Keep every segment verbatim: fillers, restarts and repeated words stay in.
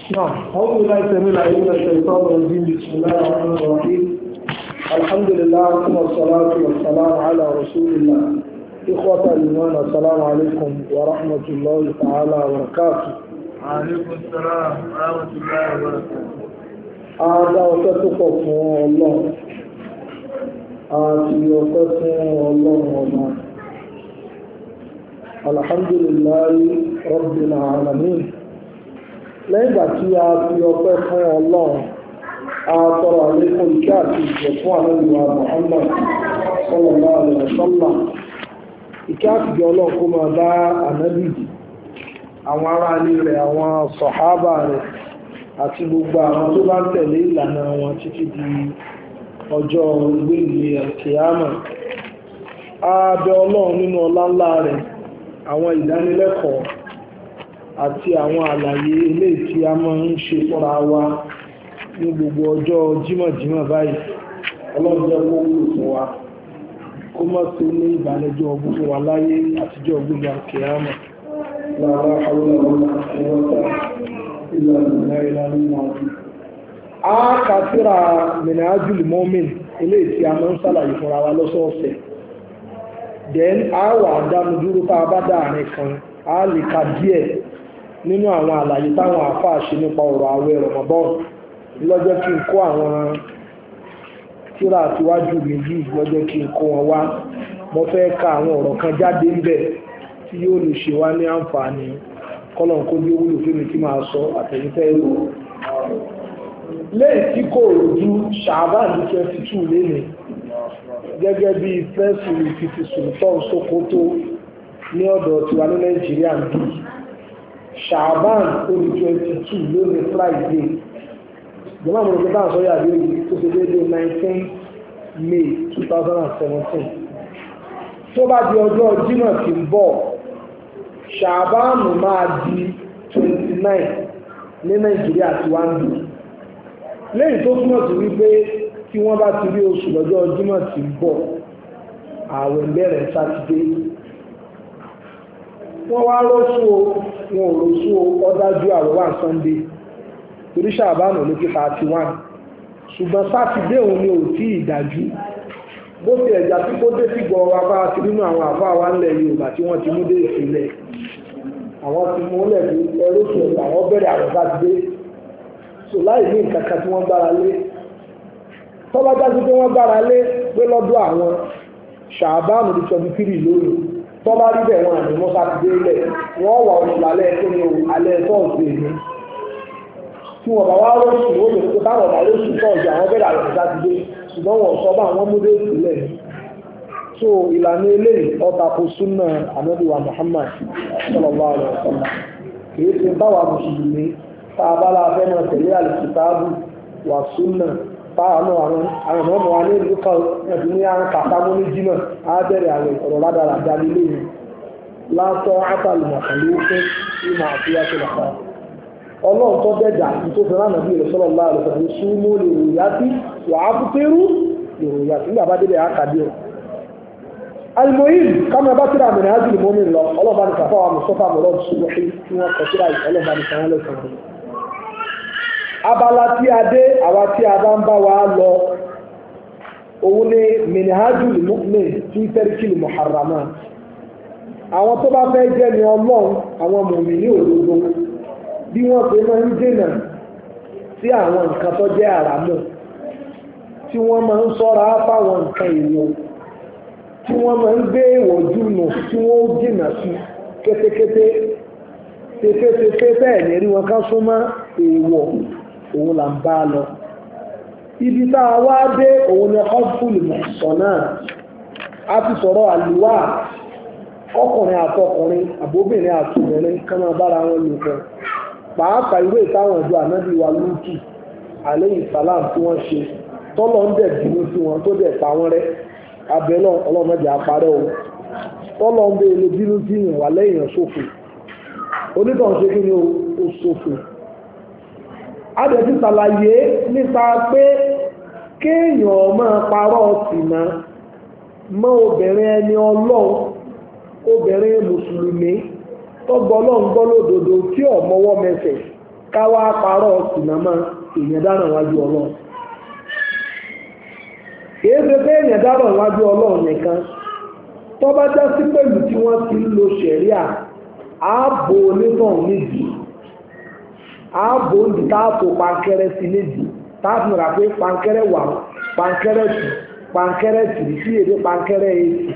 نعم أعوذ بالله السميع العليم من الشيطان الرجيم بسم الله الرحمن الرحيم الحمد لله ثم الصلاة والسلام على رسول الله إخوة الإيمان السلام عليكم ورحمة الله تعالى وبركاته. وعليكم السلام ورحمة الله وبركاته. Ada ọpẹ́ tó pọ̀ fún Ọlọ́run àti ọpẹ́ fún Ọlọ́run ọba. Alhamdulillahi Rabbil Alamin. Lẹ́yìn ìgbà tí a fi ọpẹ́ fún Ọlọ́run, a tọrọ àlékún ìkẹ́ àti ìjẹ fún Ànábì wa Muhammad sallallahu alaihi wasallam. Ìkẹ́ àti ìjẹ Ọlọ́run kó máa bá Ànábì, àwọn ará ilé rẹ̀, àwọn sọ̀hábà rẹ̀ àti gbogbo àwọn tó bá ń tẹ̀lé ìlànà wọn títí di ọjọ́ ìgbéǹde àkíyàmà. A bẹ̀ Ọlọ́run nínú ọlá ńlá rẹ̀, àwọn ìdánilẹ́kọ̀ọ́ àti àwọn àlàyé eléyìí tí a máa ń ṣe fúnra wa ní gbogbo ọjọ́ jímọ̀jímọ̀ báyìí. Ọlọ́run jẹ́ kó wúlò fún wa, kó má sí ní ìbàlẹ́jọ́ ọgbọ́n fún wa láyé àtijọ́ ìgbéǹde àkíyàmà. Lára àwọn ọmọ a kàtírà Minhajul Mu'min eléyìí tí a máa ń sàlàyé fúnra wa lọ́sọ̀ọ̀sẹ̀. Then a wà dánu dúró tá a bá dáàrin kan a lè ka díẹ̀ nínú àwọn àlàyé táwọn àáfàá ṣe nípa ọ̀rọ̀ àwẹ̀ Ramadan. Lọ́jọ́ kí n kó àwọn tírà àtiwájú méjì lọ́jọ́ kí n kó wọn wá. Mo fẹ́ ka àwọn ọ̀rọ̀ kan jáde ń bẹ̀ tí yóò lè ṣe wá ní àǹfààní. Kọ́lọ̀ kó bí owó lòfin mi tí máa sọ àtẹ̀yìntẹ́ ìlú. Lẹ́yìn tí kò rojú Ṣàbáàn ní twenty two lénìí gẹ́gẹ́ bí pẹ́sì ìfìtì Sultan Sokoto ní ọ̀dọ̀ tiwa ní Nàìjíríà ń bí. Ṣàbáàn ó ní twenty two lónìí Friday. Ìjọba àwọn olùkọ́ náà sọ́yà bí èyí tó ṣe déédéé nineteen May two thousand seventeen. Tó bá di ọjọ́ Jímọ̀ tí ń bọ̀, Ṣàbáànù máa di twenty nine ní Nàìjíríà tí wá ń bì. Lẹ́yìn tó túmọ̀ sí wípé tí wọ́n bá ti rí oṣù lọ́jọ́ Jímọ̀ tí ń bọ̀, ààwẹ̀ bẹ̀rẹ̀ Sátidé. Wọ́n wá rọ́ṣù o, wọn ò rọ́ṣù o, ọ̀dájú àwẹ̀ wà Sunday. Torí Ṣàbáànù ló kí thirty one. Ṣùgbọ́n Sátidé òun ni ò tí ì dájú. Bó ti ẹ̀já tí kó dé sí gbọ́ wa bá ti nínú àwọn àfáà wa ńlẹ̀ Yorùbá tí wọ́n ti mú dé ìpínlẹ̀. Àwọn ti mú lẹ̀ bí ẹrú sí ẹ̀ka àwọn bẹ̀rẹ̀ àwọn Sátidé. So láì ní nǹkan kan tí wọ́n gbára lé. Tọ́lá dájú pé wọ́n gbára lé pé lọ́dọ̀ àwọn Ṣàbáànù di twenty three lónìí. Tọ́lá rí bẹ̀ wọn àmì mọ́ Sátidé lẹ̀. Wọ́n wà oṣù lálẹ́ tó ní alẹ́ tọ́ọ̀sì ní. Tí wọ́n bá wá rọ́ọ̀sì ó lè kó táwọn bá rọ́ọ̀sì tọ́ọ̀sì àwọn bẹ̀rẹ̀ àwọn Sátidé. Ṣùgbọ́n wọ́n sọ bá àwọn múdé ìpìlẹ̀. So ìlànà eléyìí ọ̀tàkù súnà Ànábì wa Muhammad sallallahu alaihi wasallam. Kìí ṣe báwa mùsùlùmí tá a bá la fẹ́ máa tẹ̀lé àlùkìtàbù wà súnà táwọn àwọn àwọn ọmọ wa ní ìlú kan ẹ̀dùn ní àwọn kàtàmú ní jímọ̀ á bẹ̀rẹ̀ àwẹ̀ ọ̀rọ̀ ládàradà lílé yìí. Látọ̀ átàlùmọ̀kànlé fún ìmọ̀ àti yàtọ̀ lọ́kàn. Ọlọ́run tó dẹ̀dà tó fi rán Ànábì rẹ̀ sallallahu alaihi wasallam súnmọ́ lè ròyà sí wàá fúkérú lè ròyà sí nígbà bá débẹ̀ àkàdé ọ̀. Alimoyim kama bá tíra Minhajul Mu'min lọ ọlọ́ba ní kàfà wa Mùsọ́fà mọ̀lọ́dù Subuhi tí wọ́n kọ síra ọlọ́ba ní sàn lẹ́sàn án. Abala tí a dé àwa tí a bá ń bá wa lọ òun ni Minhajul Mu'min tí tẹ́ríkìlì Muharramat. Àwọn tó bá fẹ́ jẹ́ ni Ọlọ́run àwọn mùmínì òdodo bí wọ́n ṣe máa ń dènà sí àwọn nǹkan tó jẹ́ àràmù tí wọ́n máa ń ṣọ́ra fáwọn nǹkan èèwọ̀ tí wọ́n máa ń gbé ìwọ̀jú nù tí wọ́n ó jìnà sí kétékété tefetefe bẹ́ẹ̀ ní rí wọn ká súnmọ́ èèwọ̀ òun là ń bá lọ. Ibi tá a wá dé òun ni ọ́fùlù mọ̀sánná a ti sọ̀rọ̀ àlùwà ọkùnrin àtọkùnrin àbóbìnrin àtòbìnrin ká máa bára wọn lò pọ̀. Pàápàá ìwé ìtàwọn ìjọ ànábì wa Lútù alayhi salam tí wọ́n ṣe tọ́lọ́ ń dẹ̀ bínú sí wọn tó dẹ̀ pa wọ́n rẹ́. Abẹ́ náà ọlọ́mọdé àparẹ́ o tọ́lọ́ ń bẹ ilé bínú sí ìyàn wà lẹ́yìn ṣòfò onítàn ṣe kí ni ó ṣòfò. Adẹ̀ ti ṣàlàyé nípa pé kéèyàn máa parọ́ ṣìnà mọ́ obìnrin ẹni Ọlọ́run obìnrin mùsùlùmí tó gbọ́ Ọlọ́run gbọ́ lódodo tí ò mọwọ́ mẹsẹ̀ káwá parọ́ sinamá èèyàn dáná wájú ọlọ́run kìí ṣe pé èèyàn dáná wájú ọlọ́run nìkan tó bá já sí pẹ̀lú tí wọ́n ti ń lo ṣẹ̀ríà ààbò onítàn nídìí ààbò ń di táàtò pankẹ́rẹ́ sí nídìí táàtò rà pé pankẹ́rẹ́ wà pankẹ́rẹ́ tù pankẹ́rẹ́ tù sí èdè pankẹ́rẹ́ èsì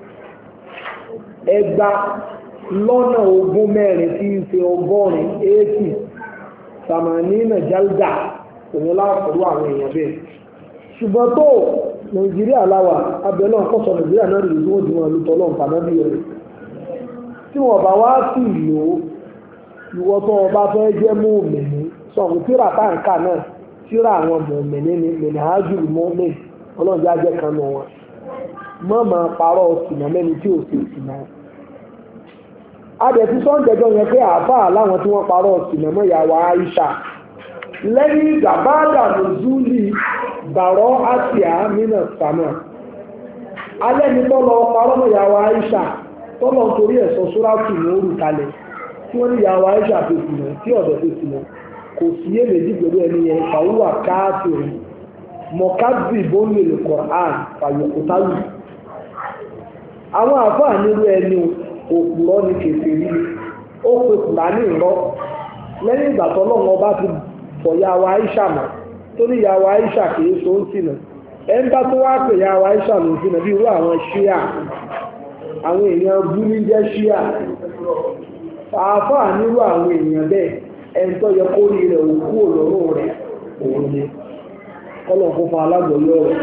ẹgbà lọ́nà ogún mẹ́rin tí ń ṣe ọgọ́rin eighty samanina jalda òun láàpọ̀lú àwọn èèyàn bẹ́ẹ̀ ṣùgbọ́n tó nàìjíríà láwà abẹ́lọ́ kọ́sọ̀ nàìjíríà náà rí tí wọ́n ti wọn lùtọ́ lọ́n pàdánù rẹ̀ tí wọ́n bá wá sí ìlú ìwọ tó wọn bá fẹ́ jẹ́ mú òmìnir sọ̀rọ̀ tíra táǹkà náà tíra àwọn mọ̀mìnir ni mìnàájú mọ́mìn ọlọ́jà jẹ́ kan nù wọn mọ́ máa parọ́ sìnà mẹ́ni tí ò sì sìnà adẹ̀tí sọ́ńdẹ̀jọ́ yẹn pé àáfàá láwọn tí wọ́n parọ́ sìnà mọ́ ìyàwó Aisha lẹ́yìn ìgbà bá dànù zúlì bàrọ́ àti àmìnà sàmà alẹ́ ní tọ́lọ parọ́ mọ́ ìyàwó Aisha tọ́lọ torí ẹ̀sọ́ súrátù ní orù kalẹ̀ tí wọ́n ní ìyàwó Aisha tó sì náà tí ọ̀dọ̀ tó sì náà kò sí yé méjì pẹ̀lú ẹni yẹn fàwúwà káàkiri mọ̀kábì bóńlẹ̀ lè Qur'an fàyọkùtálù àwọn àfáà nírú ẹni òpùrọ́ ní kèfè rí ó pe Kùránì ìrọ́ lẹ́yìn ìgbà tọ́lọ́wọ́ bá ti fọ̀ ìyàwó Aisha mà tó ní ìyàwó Aisha kìí so ń sìnà ẹ̀ ń bá tó wá pè ìyàwó Aisha ló ń sìnà bí irú àwọn ṣíà àwọn èèyàn bú ní jẹ́ ṣíà àáfàá nírú àwọn èèyàn bẹ́ẹ̀ ẹni tó yẹ kó rí rẹ̀ òkú òlọ́rùn rẹ̀ òun ni kọ́lọ̀ kó fún alágbọ̀yọ́ rẹ̀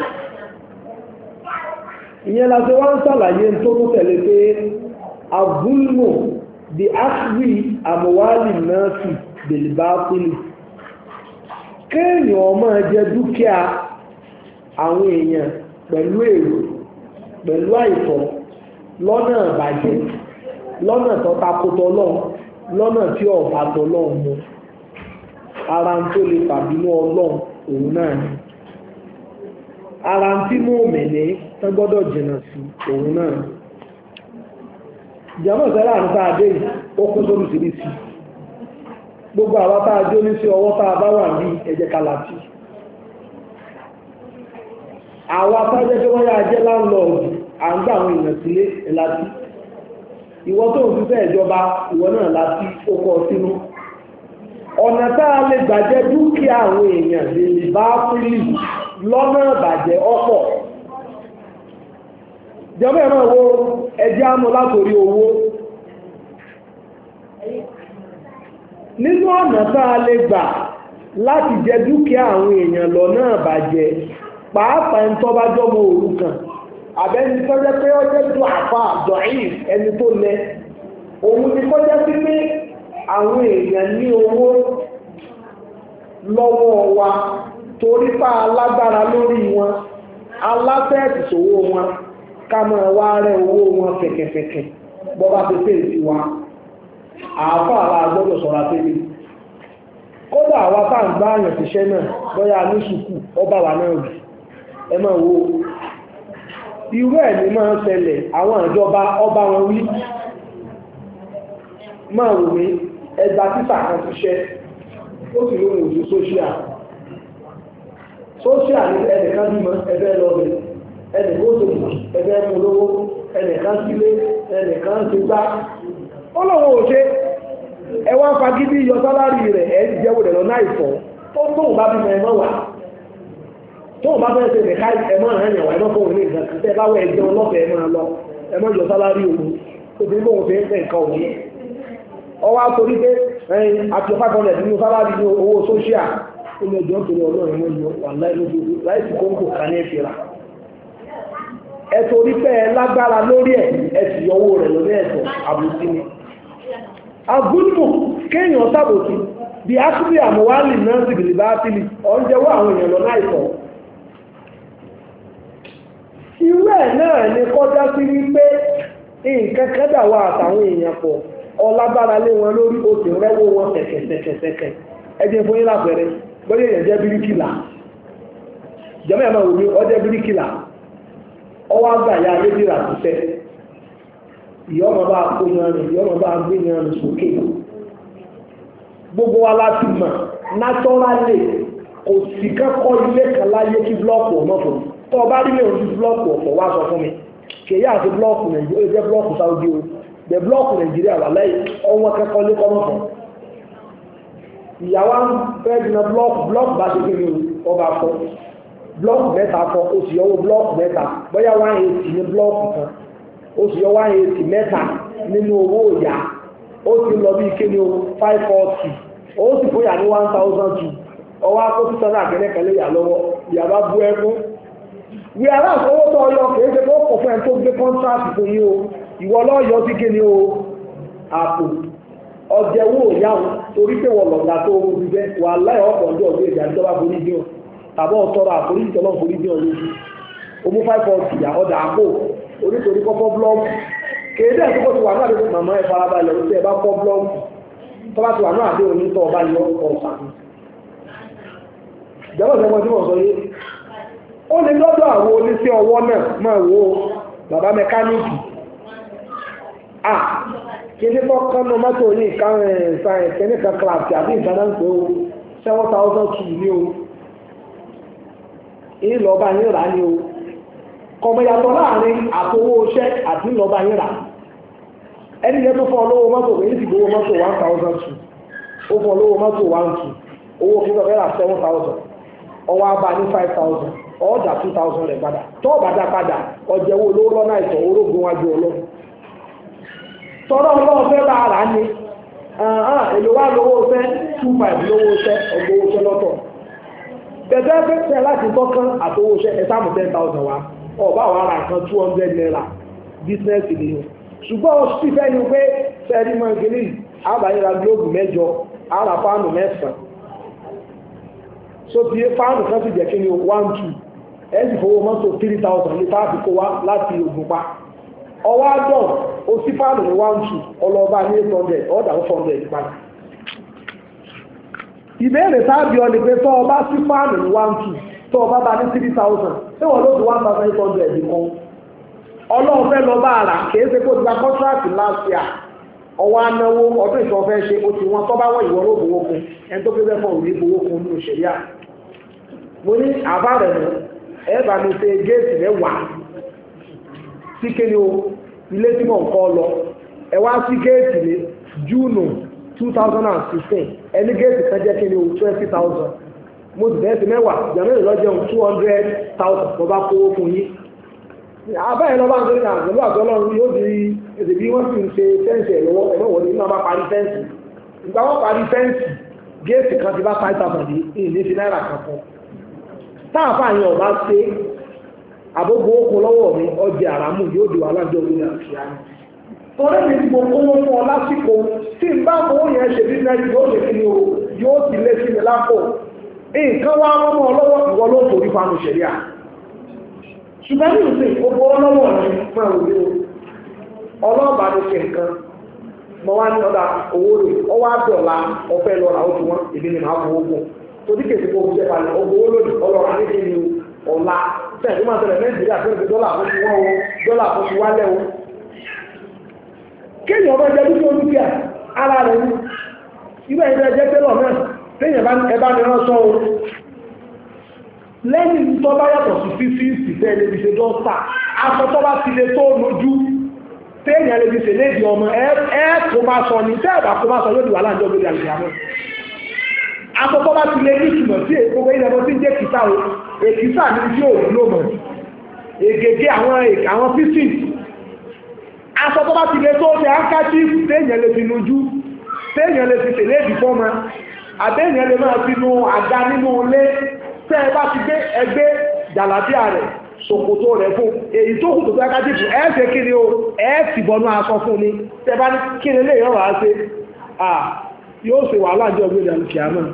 ìyẹn la ṣe wá ń ṣàlàyé tó tó tẹ̀lé pé abúlmù di áṣírí àmúwálì náà sì bèlìbá pílì kéèyàn máa jẹ dúkìá àwọn èèyàn pẹ̀lú èrò pẹ̀lú àìtọ́ lọ́nà ìbàjẹ́ lọ́nà tó takotọ́ lọ́n lọ́nà tí ọ̀bá tọ́ lọ́n mu ara ń tó lè fàbínú ọlọ́run òun náà ni ara ń tí mú òmìnir tó gbọ́dọ̀ jìnnà sí òun náà ni ìjàmọ̀ sẹ́lá àti tá a dé yìí ó kún sórí sírísì gbogbo àwọn tá a jó ní sí ọwọ́ tá a bá wà ní ẹ̀jẹ̀ kalati àwọn atájẹ́ tó wọ́n yá jẹ́ láńlọ́ọ̀dù à ń gbà àwọn èèyàn sílé láti ìwọ tó ń fífẹ́ ìjọba ìwọ náà láti ó kọ́ sínú ọ̀nà tá a lè gbàjẹ́ dúkìá àwọn èèyàn lè lè bá fílì lọ́nà ìbàjẹ́ ọ̀pọ̀ jọba ẹ̀mọ́ wo ẹjẹ́ àmọ́ látòrí owó nínú ọ̀nà tá a lè gbà láti jẹ dúkìá àwọn èèyàn lọ́nà ìbàjẹ́ pàápàá ń tọ́ bá jọmọ òrukàn àbẹ́ni tó jẹ́ pé ó jẹ́ tó àfà dọ̀yìn ẹni tó lẹ òun ni kó jẹ́ sí pé àwọn èèyàn ní owó lọ́wọ́ wa torí pa alágbára lórí wọn aláfẹ́ẹ̀tì sówó wọn ká máa wá rẹ́ owó wọn kẹ̀kẹ̀kẹ̀kẹ̀ bọ́ bá ti fèé sí wa àáfà àlà gbọ́dọ̀ sọ̀rọ̀ àtẹ́lẹ̀ kódà àwa tá à ń gbá àyàn síṣẹ́ náà lọ́yà ní sùkú ọba wa náà rí ẹ máa wo irú ẹ̀ ní máa ń ṣẹlẹ̀ àwọn ìjọba ọba wọn wí máa wò mí ẹgbà títà kan ṣiṣẹ́ ó sì lóhun òjò sóṣíà sóṣíà ní ẹnìkan bímọ ẹgbẹ́ lọ rẹ̀ ẹnìkan ó tó mọ̀ ẹgbẹ́ mú lówó ẹnìkan sílé ẹnìkan ti gbá ó lọ́wọ́ òṣè ẹwà fagídí yọ sálárì rẹ̀ ẹ̀ jẹ́wò rẹ̀ lọ́nà ìfọ̀ tó tóun bá bímọ ẹmọ́ wà tóun bá fẹ́ ṣe nìka ẹmọ́ àyànwó ẹmọ́ fún òun ní nǹkan kan tẹ́ bá wọ ẹgbẹ́ ọlọ́fẹ̀ẹ́ ẹmọ́ lọ ẹmọ́ yọ sálárì òun ó ti ní bóun ṣe ń fẹ́ nǹkan òun ọwọ́ àtòrí pé ẹ̀yìn àti five hundred nínú sálárì ní owó sóṣíà ó lè jọ torí ọlọ́run ẹ̀wọ̀n yọ wà láìsí kóńgò kan ní ìfira ẹ torí pé ẹ lágbára lórí ẹ ẹ sì yọ owó rẹ̀ lórí ẹ̀sọ̀ àbùsí ni agúnmù kéèyàn sábòsí bí ákúbí àmúwálì náà sì gìlì bá tìlì ọ̀njẹ́wọ́ àwọn èèyàn lọ náà ìfọ̀ irú ẹ̀ náà ni kọjá sí wípé nǹkan kẹ́dà wà àtàwọn èèyàn pọ̀ ọlágbára lé wọn lórí oṣù rẹ́wọ́ wọn kẹ̀kẹ̀kẹ̀kẹ̀ ẹjẹ́ fún yín lápẹẹrẹ bóyá èèyàn jẹ́ bíríkìlà jẹ́mọ́ ẹ̀mọ́ òní ọjẹ́ bíríkìlà ọwọ́ àgbà ya lébìrà tó fẹ́ ìyọ́mọ bá kó yan rìn ìyọ́mọ bá gbé yan rìn sókè gbogbo wa láti mọ̀ naturally kò sí kẹ́kọ̀ọ́ ilé kan láyé kí blọ́ọ̀kù ọ̀nà fún mi tó o bá rí lèun sí blọ́ọ̀kù ọ̀pọ̀ wá sọ fún mi kèyí àti blọ́ọ̀kù nàìjíríà jẹ́ blọ́ọ̀kù Saudi o the blọ́ọ̀kù nàìjíríà wà láyé ọwọ́ kẹ́kọ̀ọ́ lé kọ́mọ̀ fún ìyàwó fẹ́ẹ́ dínà blọ́ọ̀kù blọ́ọ̀kù bá ṣe kí ni ọba fọ́ blọ́ọ̀kù mẹ́ta fọ́ o sì yọwọ́ blọ́ọ̀kù mẹ́ta bóyá one eighty ní blọ́ọ̀kù kan o sì yọ one eighty mẹ́ta nínú owó ìyá ó ti lọ bí kéde o five forty ó sì fún yà ní one thousand two ọwọ́ akótó sọ́nà àkẹ́lẹ́kẹ́lẹ́ yà lọ́wọ́ ìyàbá bú ẹkún wí aláàfọwọ́ tó ọyọ kìí ṣe tó kọ̀ fún ẹ tó gbé kọ́ńtráàtì fún yín o ìwọ lọ́yọ́ sí kéde o àpò ọjẹ́wó ìyáwó torí pé wọ́n lọ̀gá tó owó bíbẹ́ wà láì ọ̀pọ̀ ọjọ́ ọdún ìjà ìjọba forí díọ̀ tàbọ̀ ọ̀tọ́rọ̀ àforíjì tọ́lọ́ forí díọ̀ lójú omu five forty yà ọjà àpò onítorí kọ́kọ́ blọ́ọ̀kù kéde ẹ̀ tó ti wà náà lórí màmá ẹ̀ farabalẹ̀ ó ti ẹ̀ bá kọ́ blọ́ọ̀kù tó bá ti wà náà dé òní tó ọba yọ ọ̀sán ìjọba ìjọba tí wọ́n sọ yé ó lè lọ́dọ̀ àwọn oníṣẹ́ ọwọ́ náà máa wo bàbá mẹkáníìkì à kéde tó kánú mọ́tò ní ìkànnì ẹ̀sán ẹ̀kẹ́ni kan kíláàsì àbí ìdáná ń pè ó seven thousand two ní o ìlọ́ba yín rà ní o kọmọyàtọ̀ láàrin àtowó iṣẹ́ àti ìlọ́ba yín rà ẹni yẹn tó fọ́ olówó mọ́tò èyí sì gbówó mọ́tò one thousand two ó fọ́ olówó mọ́tò one two owó fífọ́ fẹ́ rà seven thousand ọwọ́ abá ní five thousand ọjà two thousand rẹ̀ padà tó ọ̀bàdà padà ọjẹ́wó olówó lọ́nà ìtọ̀ orógun wájú ọlọ́run tọ́rọ ọlọ́run fẹ́ bá ara ní èlò wá lówó fẹ́ two five lówó iṣẹ́ ọgbówó iṣẹ́ lọ́tọ̀ bẹ̀bẹ̀ fẹ́ láti tọ́kán àtowó iṣẹ́ ẹ̀sàmù ten thousand wa ọba àwọn ará nǹkan two hundred naira business ìlú ṣùgbọ́n ó sì fẹ́ ni pé sẹ́ẹ̀rí mọ́ ìgbélé àbáyéra gílóòbù mẹ́jọ ara fáànù mẹ́sàn-án so ti fáànù kan sì jẹ́ kí ni one two ẹ̀ sì fowó mọ́tò three thousand ní táàbì kó wá láti Ògùnpa ọwọ́ àdán ó sí fáànù ní one two ọlọ́ọ̀bá ní eight hundred ọ̀dà four hundred padà ìbéèrè táàbì ọ ni pé tọ́ ọba sí fáànù ní one two tọ́ ọba bá ní three thousand tí wọ́n ló ti one thousand eight hundred nìkan ọlọ́run fẹ́ lọ bá ara kìí ṣe kó ti gba contract last year ọwọ́ anáwó ọdún ìṣọ́ fẹ́ ṣe ó ti wọn tọ́ bá wọ́n ìwọ ló gbowó kun ẹni tó gbé bẹ́ẹ̀ fọ́ òní gbowó kun nínú ìṣẹ̀lẹ̀ à mo ní àbá rẹ̀ nù ẹ̀ bá mi ṣe géètì mẹ́wàá sí kéde o ilé tí mò ń kọ́ lọ ẹ wá sí géètì ní júùnù two thousand sixteen ẹni géètì kan jẹ́ kéde o twenty thousand mo sì bẹ́ẹ̀ sí mẹ́wàá jàmẹ́rì lọ́jọ́ two hundred thousand mo bá kówó fún yín àbáyé lọ́ba ń sọ ní àgbẹ̀lú àgbọ̀lọ́run yóò di èdè bí wọ́n sì ń ṣe fẹ́ǹsì ẹ̀ lọ́wọ́ ẹ̀mọ́ wọlé nínú àbá parí fẹ́ǹsì ìgbà wọ́n parí fẹ́ǹsì géètì kan ti bá five thousand ní ilé fi náírà kan fún táàfà yẹn ọba ṣe àbógbó okun lọ́wọ́ mi ọjà àràmù yóò di wàhálà jọ lórí àṣìyá ni torí mi ti gbogbo owó fún ọ lásìkò tí n bá owó yẹn ṣe bí náírà yóò ṣe kí ni o yóò ti lé sí mi lápò nǹkan wá mọ́mọ́ ọlọ́wọ́ ìwọ ló torí fanu ṣẹ̀ríà ṣùgbọ́n ní ìsìn gbogbo ọlọ́wọ́ rẹ̀ máa wò ní o ọlọ́ọ̀bà ní ṣe nǹkan mọ wá ní ọ̀dà owó rẹ̀ ọwọ́ àdọ̀là ọ̀fẹ́ lọ́ra ó ti wọ́n èmi ni màá fowó gbọ́ torí kèsì kó jẹ́ balẹ̀ ọgbọ̀ owó lónìí ọlọ́ra nídìí ni ọ̀la sẹ́ẹ̀dì máa tẹ̀lé nàìjíríà tó ń fi dọ́là fún ti wọ́n o dọ́là fún ti wálẹ̀ o kéèyàn ọmọ ẹgbẹ́ dúdú olúkíà ara rẹ̀ ní ibẹ̀ ìrìn ẹjẹ́ tẹ́lọ̀ náà téèyàn ẹbá ní rán sọ́ o lẹ́yìn tó bá yàtọ̀ sí fífíìsì tẹ́lẹ̀ fi ṣe dọ́sà aṣọ tó bá ti lè tó lójú téèyàn lè fi ṣe léèdì ọmọ ẹ kó bá sọ ní tẹ́ẹ̀bà kó bá sọ yóò di wà láàjọ lórí àlùyàmọ́ aṣọ tó bá ti lè ní ìtumọ̀ sí gbogbo ilẹ̀ ọmọ tí ń jẹ́ kìsà o èkìsà ní tí ò wúlò mọ̀ ègègé àwọn àwọn fífíìsì aṣọ tó bá ti lè tó ṣe ákájí téèyàn lè fi lójú téèyàn lè fi ṣe léèdì fọ́mọ àbẹ́yàn lè máa fi nu àga nínú ilé tẹ́ ẹ bá ti gbé ẹgbẹ́ jàlábíà rẹ̀ ṣòkòtò rẹ̀ fún èyí tó kù tó fẹ́ ká dìbò ẹ ṣe kí ni o ẹ sì bọnú aṣọ fún ni tẹ́ bá ní kí ni lè yọ̀rọ̀ á ṣe à yóò ṣe wàhálà jọ gbé ìdàlù kìá náà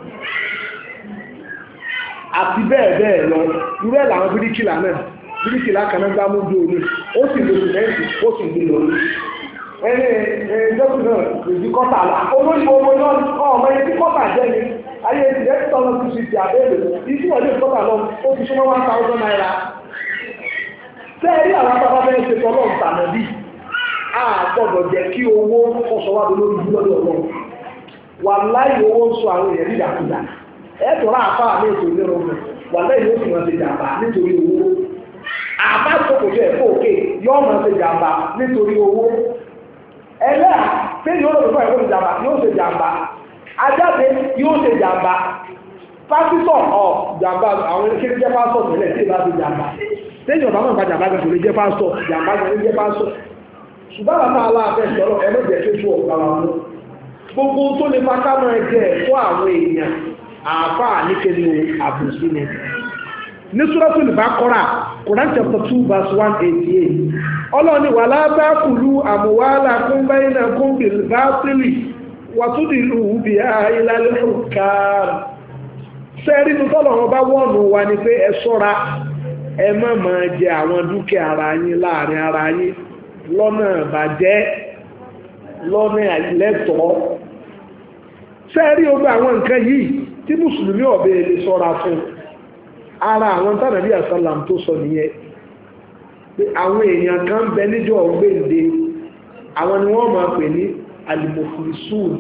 àti bẹ́ẹ̀ bẹ́ẹ̀ lọ irú ẹ̀ làwọn bíríkìlà náà bíríkìlà kan náà gbá mú bí omi ó sì lo sìmẹ́ǹtì ó sì gbé lọ ẹni ẹjọ́sì náà èyí kọ́tà là olóyìn owó náà ọmọ ẹni tí kọ́tà jẹ́ ni ayé ti ẹ̀ tọ́ lọ sí ti àbẹ́lẹ̀ ìdí wọ́n lè kọ́tà lọ ó ti súnmọ́ one thousand naira sẹ́ẹ̀rí àwọn bàbá bẹ́ẹ̀ ṣe tọ́lọ́ ìtànà bí a gbọ́dọ̀ jẹ́ kí owó kọ́sọ̀ wá lórí ìlú lọ́dọ̀ ọlọ́run wà láì owó ń sọ àwọn èèyàn dídàkudà ẹ̀tọ́ láàfà ní ètò ìlérò rẹ̀ wà láì yóò sì máa ṣe jàmbá nítorí owó àbá ìjókòó ẹ̀fọ́ òkè yóò máa ṣe jàmbá nítorí owó ẹlẹ́à tí yóò lọ fún ẹ̀fọ́ ìjàmbá yóò ṣe jàmbá ajáde yóò ṣe jàmbá pásítọ̀ ọ̀ jàmbá àwọn kékeré jẹ́ pásítọ̀ tẹ́lẹ̀ tí ìbá ṣe jàmbá tẹ́yìn ọ̀bá máa ń fa jàmbá gan kò lè jẹ́ pásítọ̀ jàmbá gan lè jẹ́ pásítọ̀ ṣùgbọ́n bàbá aláàfẹ́ sọ̀rọ̀ ẹlẹ́jẹ̀ tó tó ọ̀gá wa mú gbogbo tó lè fa ká máa jẹ ẹ̀tọ́ àwọn èèyàn àáfàá níkẹ́ni àbùsí ni ní Suratul Baqara Quran chapter two verse one eighty eight ọlọ́ni wala ta'kulu amwalakum bainakum bil batili wa tudlu biha ila al-hukam sẹ́rí ní tọ́lọ̀ wọn bá wọ́nù wa ni pé ẹ ṣọ́ra ẹ má máa jẹ àwọn dúkìá ara yín láàrin ara yín lọ́nà ìbàjẹ́ lọ́nà àìlẹ́tọ̀ọ́ sẹ́rí ogbó àwọn nǹkan yìí tí mùsùlùmí ọ̀bẹ lè ṣọ́ra fún ara àwọn tánàbí àsálàm tó sọ nìyẹn pé àwọn èèyàn kan bẹ níjọ́ ọ̀gbẹ́ǹde àwọn ni wọ́n máa pè ní al-muflisun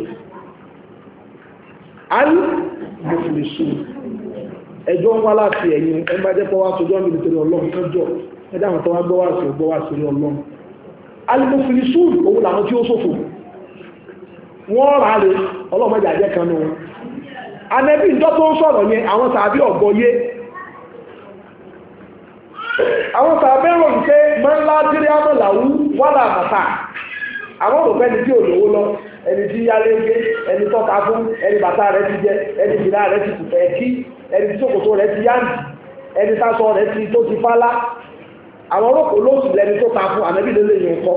al-muflisun ẹjọ́ wá láti ẹ̀yìn ẹgbẹ́ jẹ́ pọ́wá sójọ́ mi nítorí ọlọ́run kánjọ́ ẹjọ́ àwọn tó wá gbọ́wá sí ọgbọ́wá sí ọlọ́run al-muflisun òun làwọn tí ó ṣòfò wọ́n rà lè ọlọ́mọdé àjẹ́ kan nù wọn anẹ́bí ìjọ tó ń sọ̀rọ̀ yẹn àwọn tàbí ọ̀gbọ́yé àwọn tàbí ròyìn pé mọ́nlá tírí àmọ́làwú wọ́là bàtà àwọn òrùpẹ́ ni tí ò lówó lọ ẹni tí yálé gbé ẹni tọ́ka fún ẹni bàtà rẹ̀ ti jẹ ẹni ìlà rẹ̀ ti kùfẹ́ kí ẹni tí ṣòkòtò rẹ̀ ti yáǹdì ẹni tásọ rẹ̀ ti tó ti fálá àwọn olóko lóòsì lẹni tó ta fún ànábì lélẹ̀ yìí ń kọ́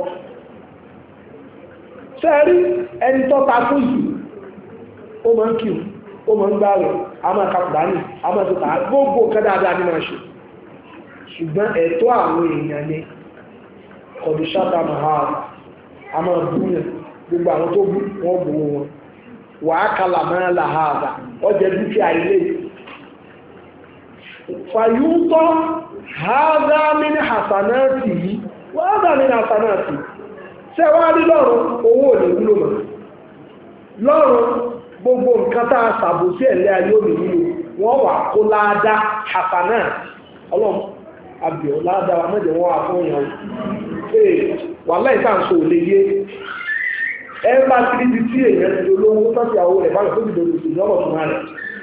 sẹ́rí ẹni tó ta fún yìí ó máa ń kí ó máa ń gbá rẹ̀ a máa ka kùránì a máa tó ta gbogbo nǹkan dáadáa ní máa ṣe ṣùgbọ́n ẹ̀tọ́ àwọn èèyàn ni kọ̀dùṣátà mahal a máa bú yẹn gbogbo àwọn tó bú wọn bú wọn wà á kalà máa là ha àdá ọjà dúkìá ilé fàyúntọ́ hádá min hasanati yìí wọ́n dá min hasanati ṣẹ́wárí lọ́rùn owó ò lè wúlò mọ́ lọ́rùn gbogbo nǹkan tá a sàbòsí ẹ̀lẹ́ ayé ò lè wúlò wọ́n wà kó láadá hasanat ọlọ́run àbíọ̀ láadá wa mọ́jẹ̀ wọ́n wà fún ìyàwó ee wà láì tá à ń sọ ò lè yé ẹ bá ti di tí èèyàn ti olówó tọ́sí àwọn rẹ̀ báyìí tó ti dòdò sí lọ́wọ́ tó máa rẹ̀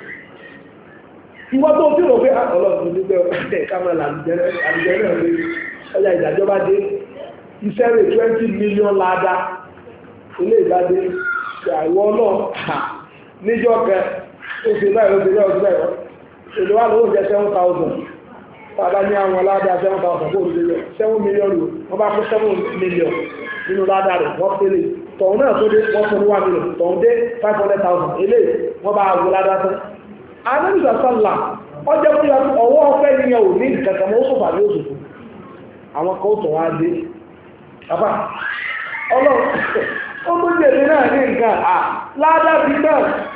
ìwọ tó tí rò pé ọlọ́run ní pé ẹ̀ kámẹ́rà àdìjẹ́ náà lé ọjà ìdájọ́ bá dé iṣẹ́ rẹ̀ twenty million láadá ilé ìbádé ṣàìwọ́ náà níjọ́ kẹ ó ṣe báyìí ó ṣe báyìí ó ṣe báyìí èdè wà lówó jẹ́ seven thousand tàbá ní àwọn ládá seven thousand kó olùdíjọ́ seven million lò wọ́n bá kó seven million nínú ládá rẹ̀ wọ́n pélé tọ̀hún náà tó dé wọ́n fún one million tọ̀hún dé five hundred thousand ilé wọ́n bá wọ ládá tán. anábìsà sálà ọjọ́ fún yàrá ọwọ́ ọ̀fẹ́ nìyẹn ò ní kankan mọ́ ó sọ̀fà ní òṣùpù àwọn kan ó tọ̀ wá dé bàbá ọlọ́run ó tó jèlé náà ní nǹkan à ládá bí náà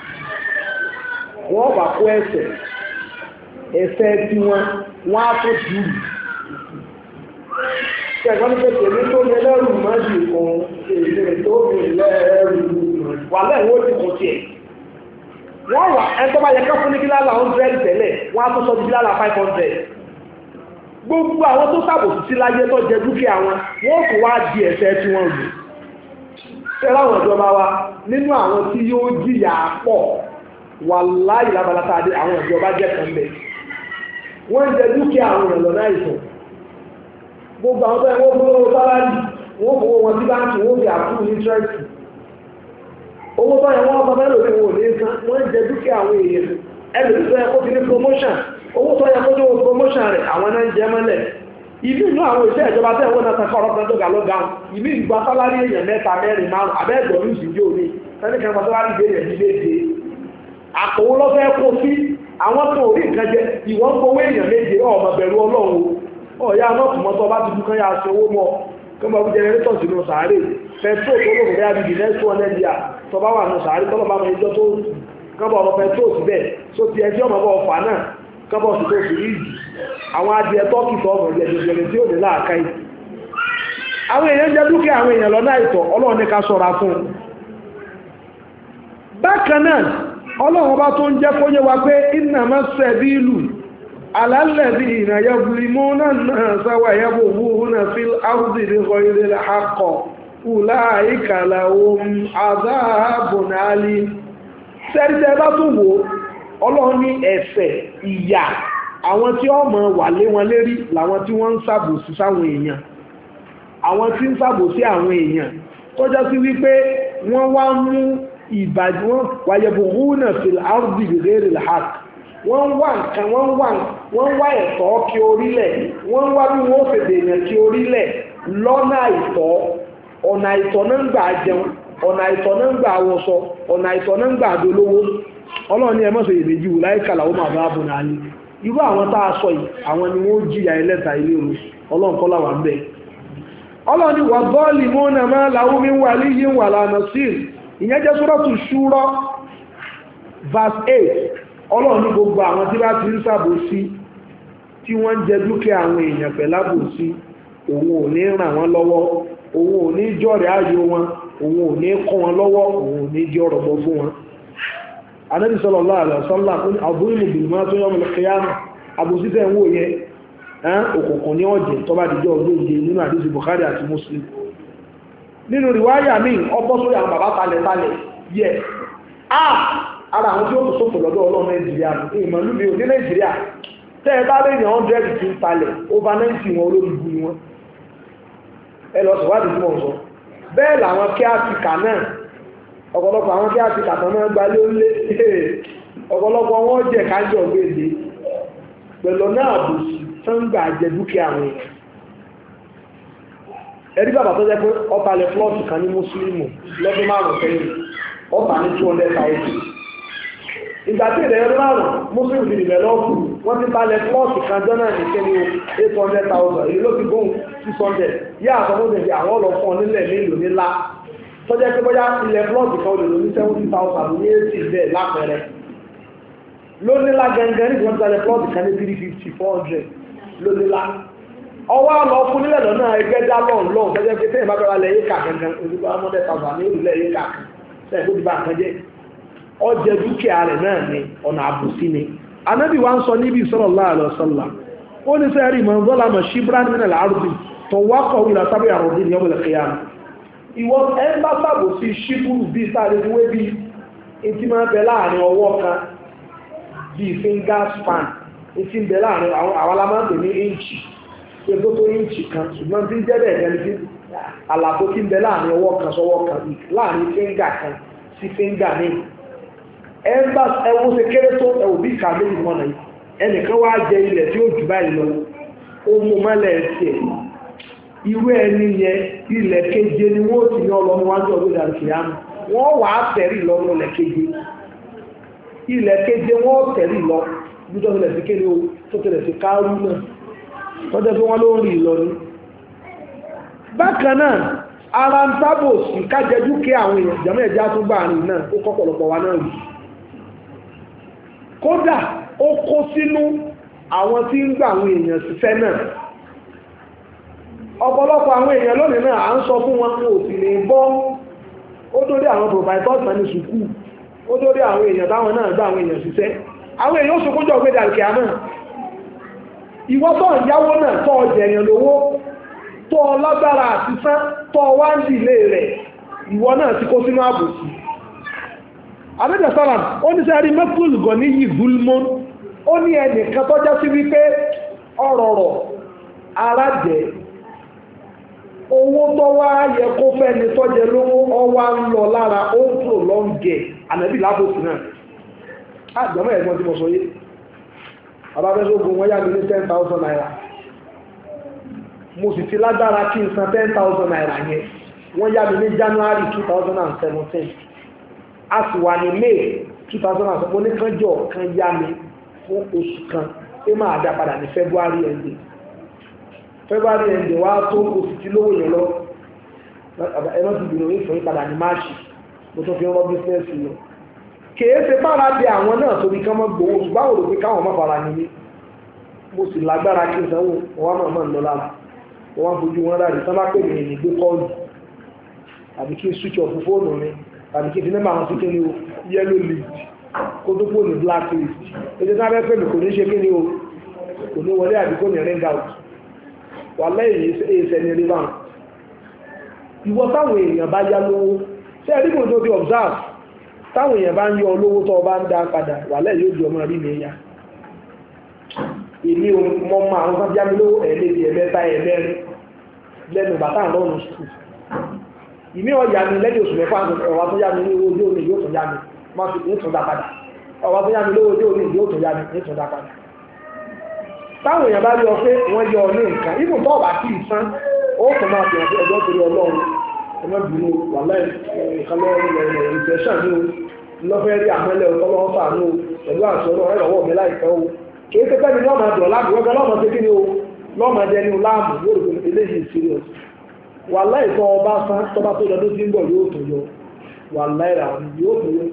wọ́n bá kó ẹsẹ̀ ẹsẹ̀ tí wọ́n wọ́n á tó jù kẹ̀kọ́ ní pẹ̀lú ní tó lé lẹ́rù mọ́jì kan èdè tó lè lẹ́rù wà lẹ́wọ́ ti kò tiẹ̀ wọ́n wà ẹ̀tọ́ bá yẹ ká fún ní kí lálà hundred tẹ́lẹ̀ wọ́n á tó sọ di lálà five hundred gbogbo àwọn tó sàbòsí sí láyé tó jẹ dúkìá wọn wọ́n kò wá di ẹ̀ṣẹ̀ tí wọ́n lù tẹ́lá àwọn ìjọba wa nínú àwọn tí yóò jìyà pọ̀ wà láyé lábalátà adé àwọn ìjọba jẹ́ kan bẹ́ẹ̀ wọ́n ń jẹ dúkìá àwọn èèyàn lọ́nà àìsàn gbogbo àwọn tó ẹ̀wọ́n fún owó sálárì wọ́n fowó wọn sí báńkì wọ́n fi àkúrú ní tírẹ́sì owó tó yẹ wọ́n sọ fẹ́ lòdì wọn ò ní san wọ́n ń jẹ dúkìá àwọn èèyàn ẹlòmí tó yẹ kó fi ní promotion owó tó yẹ kó tó promotion rẹ̀ àwọn náà ń jẹ mọ́lẹ̀ ìlú inú àwọn iṣẹ́ ìjọba tẹ́ wọ́n náà takọ́ ọ̀rọ̀ tó ga lọ́gà ìlú ìgbà sálárì èèyàn mẹ́ta mẹ́rin márùn abẹ́ẹ̀gbọ̀n ní ìsìnjú òní sẹ́nìkan pàtó wá rí ìbéèrè ní méje àpòwó lọ́fẹ́ kó sí àwọn tó orí nǹkan jẹ ìwọ́n gbowó èèyàn méje ọmọ bẹ̀rù ọlọ́run ọ̀yá mọ́tùmọ́tọ́ bá ti dúkọ́ yá aṣọ owó mọ́ kọ́mọ bí jẹnẹrétọ̀ sínú sàárè pẹtrol tó lóògùn bẹ́ẹ̀ bíi next one hundred year tó bá wà nù sàárè tọ́lọ́ bá mọ ẹjọ́ tó kọ́bọ̀ ọ̀rọ̀ pẹtrol síbẹ̀ tó ti ẹjọ́ ọmọ bọ̀ ọ̀fà náà kọ́bọ̀ sì tó sì rí ìjì àwọn adìẹ tọ́kì tó ọmọ ìjẹ jẹjẹrẹ tí ò ní láàká yìí àwọn èèyàn jẹ dúkìá àwọn èèyàn lọ́nà àìtọ́ ọlọ́run ní ká ṣọ́ra fún bákan náà ọlọ́run bá tó ń jẹ́ kó yé wa pé innama sabilu ala alladhina yadhlimuna an-nasa wa yabghuna fil ardi bighayri al-haqq ulaika lahum adhabun alim. sẹ́ríṣẹ́ bá tún wò ọlọ́run ní ẹ̀ṣẹ̀ ìyà àwọn tí ó mọ̀ wà lé wọn lérí làwọn tí wọ́n ń ṣàbòsí sáwọn èèyàn àwọn tí ń ṣàbòsí àwọn èèyàn tó jẹ́ sí wípé wọ́n wá mú ìbàjẹ́ wọn wàyẹ̀bùhúnà fil ardi bighayri al-haqq wọ́n wá nǹkan wọ́n wá wọ́n wá ẹ̀tọ́ kí orílẹ̀ wọ́n wá bí wọ́n fèdè èèyàn kí orílẹ̀ lọ́nà àìtọ́ ọ̀nà àìtọ́ náà ń gbà jẹun ọ̀nà àìtọ́ náà ń gbà wọṣọ ọ̀nà àìtọ́ náà ń gbà dolówó ọlọ́run ní ẹ mọ́sọ̀ ìbejì wù láì kàlà ó máa bá bùn náà ní irú àwọn tá a sọ yìí àwọn ni wọ́n jìyà ẹlẹ́ta ilé oru ọlọ́run kọ́ làwọn bẹ́ẹ̀ ọlọ́run ní wà bọ́ọ̀lì mọ́nà máa làwọn mi wà líyìn wà lànà sí ìyẹn jẹ́ Suratu Shura verse eight ọlọ́run ní gbogbo àwọn tí bá ti ń ṣàbòsí tí wọ́n ń jẹ dúkìá àwọn èèyàn pẹ̀lábòsí òun ò ní ràn wọ́n lọ́wọ́ òun ò ní jọ̀rẹ̀ ayọ̀ wọn òun ò ní kọ́ wọn lọ́wọ́ òun ò ní jẹ́ ọ̀rọ̀ bọ́ fún wọn. Ànábì sallallahu alaihi wasallam àbúrò ìbìlímọ́ tó yọ ọmọ kẹyàmù àbòsí tẹ̀ ń wò yẹ òkùnkùn ní ọ̀jẹ̀ tó bá dìjọ́ ọdún ìje nínú àdìsí Bukhari àti Muslim. Nínú rìwáyà míì ọbọ̀ sórí àwọn bàbá talẹ̀ talẹ̀ yẹ ara àwọn tí ó kò sófò lọ́dọ̀ ọlọ́run Nàìjíríà ìmọ̀lú mi ò ní Nàìjíríà tẹ́ ẹ bá lẹ́yìn hundred tí ń talẹ̀ over ninety wọn olórí ibu ni wọn ẹ lọ sọ̀wádìí tí wọ́n sọ bẹ́ẹ̀ làwọn kí á ti kà náà ọ̀pọ̀lọpọ̀ àwọn kí á ti kà tán náà gbalé ó lé ọ̀pọ̀lọpọ̀ wọn jẹ́ kájọ gbèdé pẹ̀lú náà àbòsí sángbà jẹ dúkìá àwọn èèyàn ẹ̀rí bàbá tó jẹ́ pé ọba lẹ plọ́ọ̀tù kan ní mùsùlùmù lọ́dún márùn-ún sẹ́yìn ọba ní two hundred thousand ìgbà tí ìdẹ̀yẹ ọdún márùn-ún mùsùlùmù ti dìbẹ̀ lọ́ọ̀kù wọ́n ti balẹ̀ plọ́ọ̀tù kan jọ́nà ní kẹ́ni eight hundred thousand èyí ló ti gbóhùn six hundred yá àtọ́mọ́sẹ̀ àwọn ọlọ́fún nílẹ̀ nílò nílá tó jẹ́ pé bóyá ilẹ̀ plọ́ọ̀tù kan olè lóní seventy thousand ní eighty bẹ́ẹ̀ lápẹẹrẹ lónílá gẹ́gẹ́ ní ìwọ̀n tẹ́lẹ̀ plọ́ọ̀tù kan ní three fifty four hundred lónílá ọwọ́ àlọ́ fún nílẹ̀ lọ́nà ẹgbẹ́ dá lọ́n lọ́n tó jẹ́ pé tẹ́yìn bá bẹ̀rẹ̀ lẹ́yìn kà gangan olùkọ́ amọ́dẹ́ tàbí ní ìlú lẹ́yìn kà sẹ́yìn tó ti bá nǹkan jẹ́ ọjẹ́ dúkìá rẹ̀ náà ní ọ̀nà àbùsí ni anábì wa ń sọ níbi sallallahu alaihi wasallam ó ní sẹ́yìn mọ̀ ńlọ́lá mọ̀ shibran min al-ardi tó wákọ̀ wíra sábẹ́ àròdì ní yawm al-qiyamah ìwọ ẹ bá sàbò sí ṣíbùrù bíi sáré wé bíi etí máa bẹ láàrin ọwọ́ kan bíi finger span etí ń bẹ láàrin àwọn alámáńdò ní inchi tó tó inchi kan ṣùgbọ́n tí ń jẹ́ bẹ́ẹ̀ gẹ́ni tí àlàfo tí ń bẹ láàrin ọwọ́ kan sọ́wọ́ kan láàrin finger kan sí finger ní ẹgbà ẹwọ́ ṣe kéré tó ẹwò bí ìka méjì mọ́nà yìí ẹnìkan wá jẹ ilẹ̀ tí ó jù báyìí lọ ó mú mọ́lẹ̀ ẹ̀sẹ̀ irú ẹni yẹn ilẹ̀ keje ni wọ́n ti ní ọlọ́mọ wájú ọdún ìdá kìíyàmù wọ́n wà á tẹ̀rí lọ ní ilẹ̀ keje ilẹ̀ keje wọ́n tẹ̀rí lọ níjọ́ ilẹ̀ sí kéde o tó tẹ̀lẹ̀ sí kárú náà tọ́jọ́ pé wọ́n ló ń rí lọ ní. bákan náà ara ń tábò sí kájẹ dúkìá àwọn èèyàn jẹ́mọ́ ẹ̀já tó gbà rìn náà ó kọ́ pọ̀lọpọ̀ wa náà rí kódà ó kó sínú àwọn tí ń gbà àwọn èèyàn ṣiṣẹ́ náà ọ̀pọ̀lọpọ̀ àwọn èèyàn lónìí náà à ń sọ fún wọn kò sì lè bọ́ ó dórí àwọn providers náà ní sùkúù ó dórí àwọn èèyàn táwọn náà gbà àwọn èèyàn ṣiṣẹ́ àwọn èèyàn ó sọkójọ pé dàrúkì àmọ́ ìwọ tó ń yáwó náà tó ọjà èèyàn lówó tó lágbára àti sán tó wá ń dìlé rẹ̀ ìwọ náà ti kó sínú àbòsí àbẹ́jẹ̀ sálàm ó ní sẹ́rí mẹ́kùl gọ̀ ní yìí zulmon ó ní ẹnìkan tó já sí wípé ọ̀rọ̀rọ̀ ara jẹ́ owó tó wá yẹ kó fẹ́ ni tọ́jẹ lówó ọwá ń lọ lára ó ń pò lọ́ǹgẹ̀ ànàbí lábòsí náà àgbàmọ́ ẹ̀gbọ́n tí mo sọ yé abábẹ́sógún wọ́n yá mi ní ten thousand naira mo sì ti lágbára kí n san ten thousand naira yẹn wọ́n yá mi ní January two thousand seventeen a sì wà ní May two thousand seventeen mo ní kánjọ kan yá mi fún oṣù kan pé máa dá padà ní February ending February ending wá tó oṣù tí lówó yẹn lọ ẹ̀rọ ti bìnrin òye fún ìpadà ní March mo tó fi ń rọ́ business lọ kèé ṣe fara bí àwọn náà tóbi kán mọ́ gbowó ṣùgbọ́n àwọn òpin káwọn mọ́ fara ní ní mo sì lágbára kí n sanwó wọn máa máa ń lọ lára wọn fojú wọn rárí tán bá pè mí ní gbé kọ́ọ̀lù àbí kí n switch off fóònù mi àbí kí n fi mẹ́bà wọn sí kí ni o yellow list kó tó kó ní black list èdè náà bẹ́ẹ̀ pẹ̀lú kò ní ṣe kí ni o kò ní wọlé àbí kò ní ring out wà lẹ́yìn èsẹ̀ ní rí báwọn ìwọ táwọn èèyàn bá yá lówó ṣé ẹ̀rí kò tó ti observe táwọn èèyàn bá ń yọ olówó tó bá ń dá padà wà lẹ́yìn yóò di ọmọ rí mi yá èmi ò mọ mọ àwọn sábíà mi lówó ẹ̀ẹ́dẹ́gbì ẹ̀mẹ́ta ẹ̀mẹ́rin lẹ́nu bàtà lọ́nà sùkúl ìmí ọ̀yà mi lẹ́yìn oṣù mẹ́fà ọ̀wá tó yá mi ní owó ojú òní yóò tún yá mi máa fi ní tún dá padà ọ̀wá tó yá mi lówó ojú òní yóò tún yá mi ní tún dá padà táwọn èèyàn bá rí ọ pé wọ́n yọ ọ ní nǹkan ibùn tó ọ̀bà tí ì sán ó tún máa fi hàn sí ọjọ́ torí ọlọ́run ọmọ ìbínú wàhálà ìkàlọ́ ìfẹsàn ní o lọ́fẹ́ rí àmọ́lẹ̀ ọlọ́wọ́ fàánú pẹ̀lú àṣọ ọlọ́run ẹ̀rọ̀wọ́ mi láìpẹ́ o kìí ṣe pẹ́ni lọ́mọ àdọ̀ láàbù wọ́n gan lọ́mọ ṣe kí ni o lọ́mọ ẹni o láàbù yóò rí eléyìí serious wàhálà ìtọ́ ọba sán tọ́ba tó lọ́dún tí ń bọ̀ yóò tó yọ wàhálà ìrà yóò tó yọ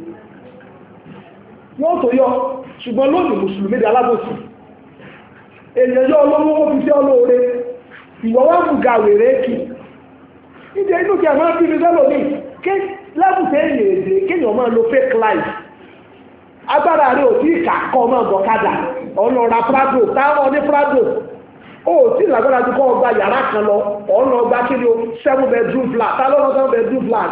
yóò tó yọ ṣùgbọ́n lónìí mùsùlùmí di alábòsí èèyàn yọ olówó ó fi sí olóore ìwọ wá mú ga wèrè kì níbi inú kí a máa fi rìsẹ́lò ní ké lábùsẹ̀ èèyàn èdè kéèyàn máa lo fake life agbára rẹ̀ ò tí ìkà kọ́ máa bọ̀ kádà ọ̀nà ọ̀rà prado táwọn ní prado ó tí ìlàgbára ti kọ́ ọgbà yàrá kan lọ ọ̀nà ọgbà kí ni o seven bedroom flat tá lọ́nà seven bedroom flat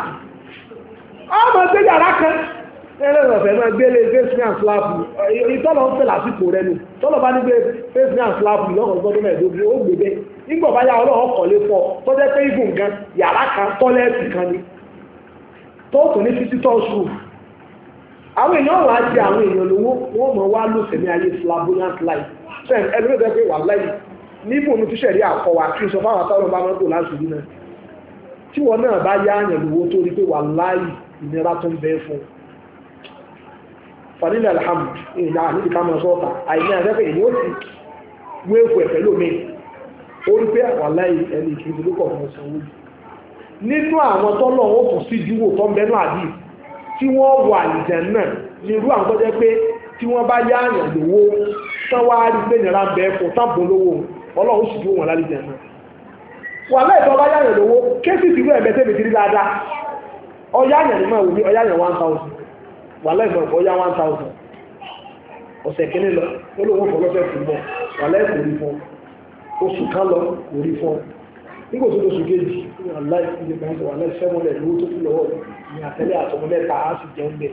ọmọ gbé yàrá kan ẹlẹ́rìn ọ̀fẹ́ máa gbélé face me and slap ìtọ́lọ̀ ń fẹ́ lásìkò rẹ nù tọ́lọ̀ bá ní gbé face me and slap lọ́kọ̀ gbọ́dọ̀ mẹ́ẹ̀ẹ́dógún ó gbé bẹ́ẹ̀ nígbà bá yá ọlọ́run kọ̀lé fọ́ tó jẹ́ pé ibùn gan yàrá kan tọ́lẹ́ẹ̀tì kan ni tó tún ní visitors room àwọn èèyàn wà á jẹ àwọn èèyàn lówó wọ́n mọ̀ wá ló sẹ̀mí ayé flamboyant life sẹ́n ẹlẹ́gbẹ̀ẹ́ pé wà láyé níbo ní tíṣẹ̀rí àkọwà kí n sọ fáwọn àtàwọn bá máa ń tò láti rí náà tí wọn náà bá yá àyàn lówó tó rí pé wà láyé ìnira tó ń bẹ fún fanilẹ̀ alhamdu ìyá àníbi ká máa sọ́ọ̀tà àìní àjẹ́pẹ̀ èyí ó ti wéèfù ẹ̀fẹ́ lómi ó rí pé wà láyé ẹni ìkíni ló pọ̀ fún ọ̀sán owó nínú àwọn tọ́lọ̀ ó kù sí júwò tó ń bẹnu àdì tí wọ́n wà ìjẹ̀ náà ní irú àwọn tó jẹ́ pé tí wọ́n bá yá àyàn lówó tán wá rí pé nìra ń bẹ fún tábùn lówó ọlọ́run sì dúró wọn lálejò náà wà láì tó bá yá àyàn lówó kéésì ti rú ẹ̀mẹ́tẹ́ mi ti rí dáadáa ọyá àyàn ní máa wù mí ọyá àyàn one thousand wà láì fún ọyá one thousand ọ̀sẹ̀ kìíní lọ ó lóun fọ́ lọ́sẹ̀ fún bọ̀ wà láì kò rí fún oṣù kan lọ kò rí fún nígbà tó lóṣù kejì wà láì fún ìgbà tó wà láì sẹ́wọ̀n lówó tó kú lọ́wọ́ ní àtẹ́lẹ̀ àtọmọlẹ́ta á sì jẹun bẹ̀.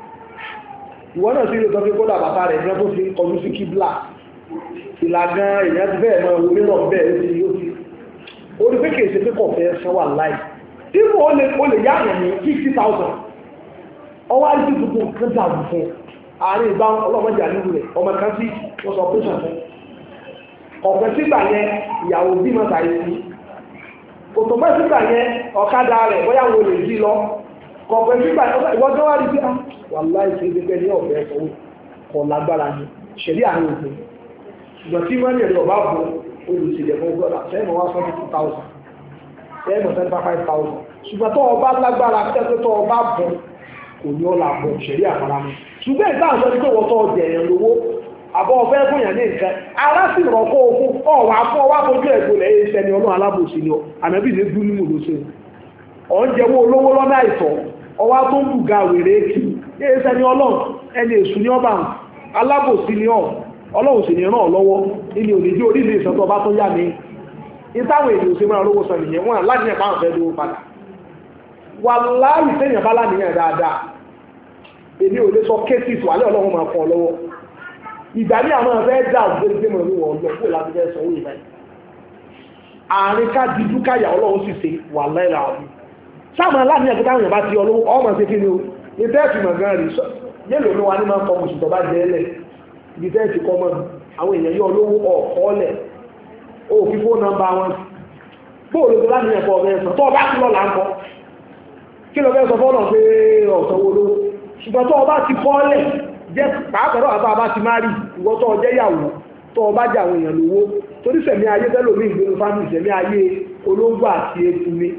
ìwọ náà sí ilé tọ́jú kódà bàbá rẹ̀ ní ọdún fi kọjú sí kíblà ìlànà èèyàn ti bẹ́ẹ̀ máa wọlé náà bẹ́ẹ̀ ó ti ó ti ó rí pé kèsì pé kọ̀ọ̀fẹ́ san wà láì tí mo lè o lè yá àyàn ní fifty thousand ọwọ́ àìsí tuntun kan dàbù fún àárín ìbá ọlọ́mọdé àníwò rẹ̀ ọmọ kan sí wọ́n sọ pé sọ̀tún ọ̀pẹ́ sígbà yẹn ìyàwó bímọ tàìsí kòtò mọ́ sígbà yẹn ọ̀kadà rẹ̀ bóyá wo lè jí lọ kọ̀pẹ́ sígbà ìwọ́n tó wá rí sí wà láì sí ẹgbẹ́ ní ọ̀fẹ́ ẹ̀kọ́ kọ̀ lágbára ni ṣẹ̀rí àwọn òfin ṣùgbọ́n tí wọ́n ní ẹ̀rọ ọba bọ̀ olùsèlè fún gbọ́dọ̀ sẹ́yìn wá sọ́dún two thousand sẹ́yìn seventy five thousand ṣùgbọ́n tó ọba lágbára pẹ́ẹ́pẹ́ tó ọba bọ̀ kò ní ọ̀là bọ̀ ṣẹ̀rí àfaramọ́ ṣùgbọ́n ìgbà àṣọ ni pé wọ́n tó ọjà ẹ̀yàn lówó àbọ̀ ọ̀fẹ́ fún yàn ní nǹkan ara sì rọ̀ kó o fún ọ̀wà fún ọwá fojú ẹ̀gbọ́n lẹ́yìn iṣẹ́ ni ọlọ́run alábòsí ni ọ ànábì ní dúró nínú lóṣù ọ̀ ń jẹ́wọ́ olówó lọ́nà àìsàn ọwá tó ń bùgà wèrè kì í iṣẹ́ ni ọlọ́run ẹni èṣù ní ọba alábòsí ni ọ ọlọ́run sì ní ràn ọ́ lọ́wọ́ ilé òdìdí orílẹ̀ ìṣẹ́tọ̀ ọba tó yá mi ìtàwọn èdè òṣèlú máa lówó sọ nìyẹn wọn láníyàn bá ń fẹ́ lówó padà wà láì sẹ́yìn bá láníyàn dáadáa èmi ò lè sọ kéésìs wà lẹ́ ọlọ́run máa fọ́ ọ lọ́wọ́ ìgbà ní àwọn ọ̀fẹ́ dà ògbé gbé mọ̀ ní wọ́n lọ kó láti fẹ́ sọ wíìlẹ̀ àárín ká dídú káyà ọlọ́run sì ṣe wà láìra ọdún sáàmà láàrin ẹ̀kọ́ táwọn èèyàn bá ti ọlọ́wọ́ ọmọ sí kí ni o ní tẹ́ẹ̀tì mọ̀gán rí yẹ́lò ní wa ní máa ń kọmù ṣùgbọ́n bá jẹ́ ẹlẹ̀ ibi tẹ́ẹ̀tì kọmọ àwọn èèyàn yọ olówó ọ̀ọ́lẹ̀ ó fi fóònù nọ́mbà wọn bóòlù tó láti ẹ̀kọ́ ọ̀bẹ ẹ̀sán tó ọba kúlọ̀ là ń kọ kí lọ fẹ́ sọ fọ́nà pé ọ̀sánwó olówó ṣùgbọ́n tó ọba ti kọ́ọ́lẹ̀ jẹ́ pàápàá àbá àbá ti máa rí ìwọ́ tó ọjẹ́ yàwó tó ọba jà àwọn èèyàn lówó torí sẹ̀mí ayé tẹ́lòmí ìgbénu fámìlì sẹ̀mí ayé olóńgbò àti eku ni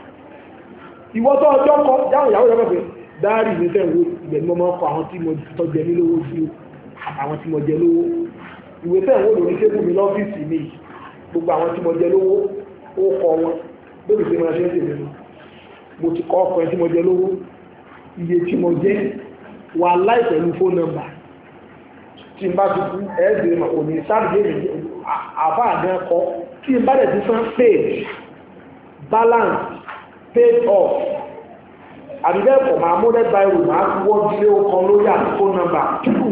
ìwọ́ tó ọjọ́ kọ jáwọn ìyàwó ìjọba pé dáárì ní tẹ̀wó ìgbẹ̀ni mọ́ kọ àwọn tí mo tọ́jẹ ní lówó sí àwọn tí mo jẹ lówó ìwé tẹ̀wó lórí tébù mi lọ́fíìsì mi gbogbo àwọn tí mo jẹ lówó ó kọ wọn lórí tí mo ṣe ń tèmi mo ti kọ́ ọkọ̀ tí mo jẹ lówó iye tí mo jẹ wà láì pẹ̀lú phone number tí n bá ti kú ẹ̀ẹ́dì mà kò ní sáàbì lè ní àbá àdán kọ́ tí n bá dẹ̀ ti san paid balance paid off àbíbẹ́ẹ̀kọ̀ máa mú lẹ́gbà ẹrù máa fi wọ́n dílé ọkọ̀ lórí àti phone number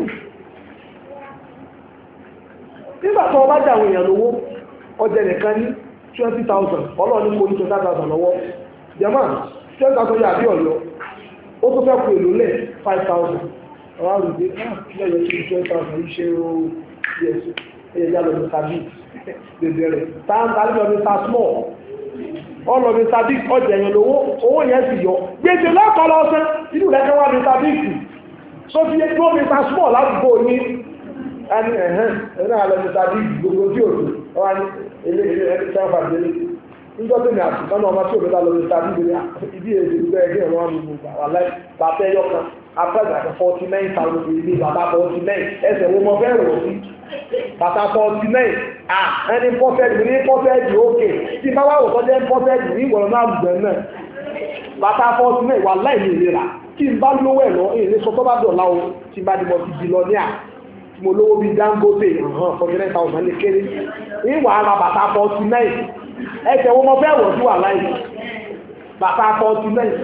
nígbà tó ọba jà àwọn èèyàn lówó ọjà nìkan ní twenty thousand ọlọ́ọ̀ni kò ní twenty thousand lọ́wọ́ jẹ́mọ́ twenty thousand yà bí ọ̀yọ́ ó tó fẹ́ kú èlò lẹ̀ five thousand ọ̀rọ̀ àrùdé náà lẹ́yìn tí twenty thousand yìí ṣe ó yẹsù ẹ̀yẹ yá lọ ní tàbí dèdè rẹ̀ táǹtà lọ ní ta small ọlọ ní tàbí ọjà èèyàn lówó owó yẹn sì yọ gbèsè lọ́kọ̀ lọ́sẹ̀ inú rẹ̀ kẹwàá ní tàbí so fi yẹ tó ní ta small ládùúgbò ní ẹni ẹ̀hẹ́n ẹ̀rọ àlọ́ ní tàbí gbogbo tí òtù ọwá ní ilé ilé ẹni tí wọ́n fà délé níjọ́ tó ní àtúntàn náà ọmọ tí òbí lọ ní tàbí ìdílé ibi èdè ìgbẹ́ ẹgbẹ́ ìwọ̀n wọn gbogbo àwọn aláì bàtẹ́ ẹyọ kan apẹ́gbà kan forty nine thousand ìdílé bàtà forty nine ẹsẹ̀ wo mọ fẹ́ rọ̀ sí bàtà forty nine ah ẹni pọ́fẹ́ẹ̀dì ní pọ́fẹ́ẹ̀dì òkè tí bá wà wọ́n jẹ́ pọ́fẹ́ẹ̀dì ní ìwọ̀n náà gbẹ̀ náà bàtà forty nine wà láì ní ìlera tí n bá lówó ẹ̀ lọ èyí sọ tó bá dọ̀la o tí n bá di mọ̀ ti di lọ ní à mo lówó bíi Dangote hàn forty nine thousand lè kéré ìwà ara bàtà forty nine ẹsẹ̀ wo mo fẹ́ wọ̀ sí wà láì bàtà forty nine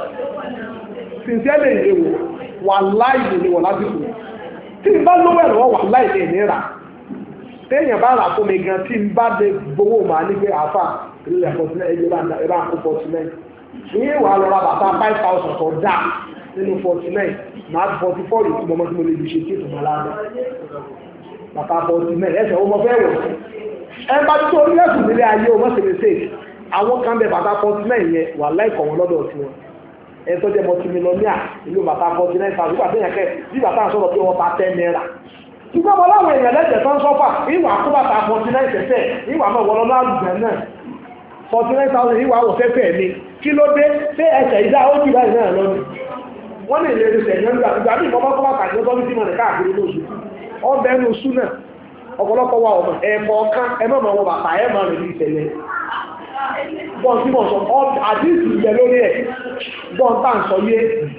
sincerely ìlé wò wà láì lè wọ̀ lásìkò tí n bá lówó ẹ̀rọ wà láì lè nira téèyàn bá rà fún mi gan tí n bá lè gbowó màá ní pé àáfà ìrìnlẹ̀ forty nine ẹgbẹ́ ẹ̀rọ àkó forty nine ní ìwà lọ́ra bàtà five thousand tó dà nínú forty nine máa forty four yìí tí mo mọ́ tí mo lè fi ṣe tí ìtumọ̀ láàrín bàtà forty nine ẹsẹ̀ ó mọ fẹ́ wọ̀ ẹ bá tó orí ẹ̀sùn nílé ayé o mọ́sẹ̀lẹ́sẹ̀ àwọn kan bẹ bàtà forty nine yẹn wà láìkọ̀ wọn lọ́dọ̀ tí wọn ẹ tó jẹ́ mọtimilọ́níà ìlú bàtà forty nine thousand nígbà téèyàn kẹ́ bí bàtà sọ̀rọ̀ pé wọ́n ta ten naira ṣùgbọ́n wọn láwọn èèyàn lẹ́sẹ̀ tó ń sọ́fà ìwà kó bàtà forty nine tẹ̀sẹ̀ ìwà náà wọ́n lọ́nà àlùbẹ̀ náà forty nine thousand ìwà wọ̀ fẹ́fẹ́ mi kí ló dé ṣé ẹsẹ̀ ìdá ó jù báyìí náà lọ́nà wọ́n lè lè ṣẹ̀ yẹn nígbà nígbà bí ìfọwọ́ kọ́ bàtà yẹn tọ́jú sí mọ̀ ní káàkiri lóṣù ọbẹ̀ ẹnu súnà ọ̀pọ̀lọpọ̀ wa ọmọ ẹ̀kọ́ ọ̀kan ẹmọ́ mọ̀ wọn bàtà ẹ̀ máa rìn ní ìṣẹ̀lẹ̀ bọ́n tí wọ́n sọ àdíìsì ìgbẹ́ lórí ẹ̀ bọ́n tá à ń sọ yé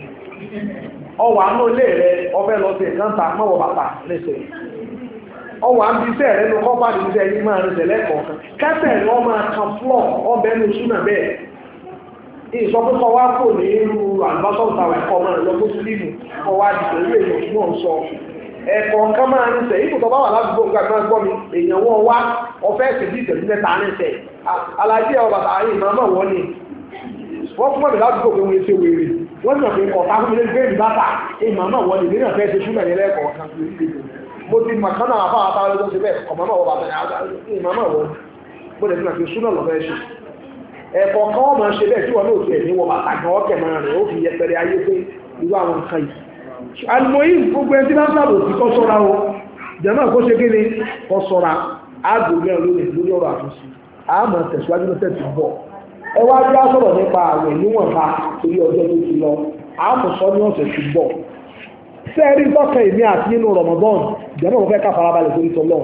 ọwà àánú ilé rẹ̀ ọbẹ̀ lọ sí ẹ̀kan ta mọ́wọ́ bàtà lẹ́sẹ̀ ọwà ń bí iṣẹ́ rẹ̀ ní kọ́pá ní iṣẹ́ yìí máa rìn ṣẹlẹ̀ kọ̀ọ̀kan kẹ́sẹ̀ ni wọ́n máa kan flọ̀ ọbẹ̀ ẹnu súnà bẹ́ẹ̀ ìsọpẹ́kọ̀ wá kò ní irú àlùbásọ̀tà ẹ̀kọ́ máa lọ bó sílíìmù kọ́ wá dìbò ilé ìlú náà sọ ẹ̀kọ́ nǹkan máa ń sẹ̀ ipò tó bá wà ládùúgbò nǹkan kan gbọ́ mi èèyàn wọ́n wá ọ̀fẹ́ ìṣèjì ìṣẹ̀lú mẹ́ta ní sẹ̀ alájí ẹ̀ bàtà ayé ìmọ̀ wọ́n ni wọ́n fún mi ládùúgbò pé wọ́n ṣe wèrè wọ́n sì mọ̀ pé ọ̀tá fún mi lé gbé ìbátà ìmọ̀ náà wọ́n ni nínú ẹ̀fẹ́ ṣe fún mẹ́rin lẹ́kọ̀ọ́ kan mo ti mọ̀ kánà àfá àtàwọn ẹgbẹ́ ṣe bẹ́ẹ̀ ọmọ náà wọ́n bàtà ìmọ̀ náà wọ́n mo lè fi mọ̀ pé súnà lọ́fẹ́ ṣe ẹ̀kọ́ kan wọ́n máa ṣe bẹ́ẹ̀ tí wọ́n náà tiẹ̀ ní wọ́n bàtà gan ọkẹ̀ máa rìn ó fi yẹpẹrẹ ayé pé irú àwọn nǹkan yìí alimoyin gbogbo ẹni tí bá ń sábò sí kọ́ sọ́ra o jẹ́mọ́ kó ṣe kéde kọ́ sọ́ra ágbò mẹ́rin lónìí lórí ọ̀rọ̀ àtúnṣe àmọ́ tẹ̀síwájú ní tẹ̀sí bọ̀ ẹ wá bí a sọ̀rọ̀ nípa àwẹ̀ níwọ̀nba torí ọjọ́ tó ti lọ àmọ́ sọ ní ọ̀sẹ̀ tó bọ̀ sẹ́ẹ̀rí tọ́kàn èmi àti nínú Ramadan jẹ́mọ́ mo fẹ́ ká farabalẹ̀ torí tọ́lọ́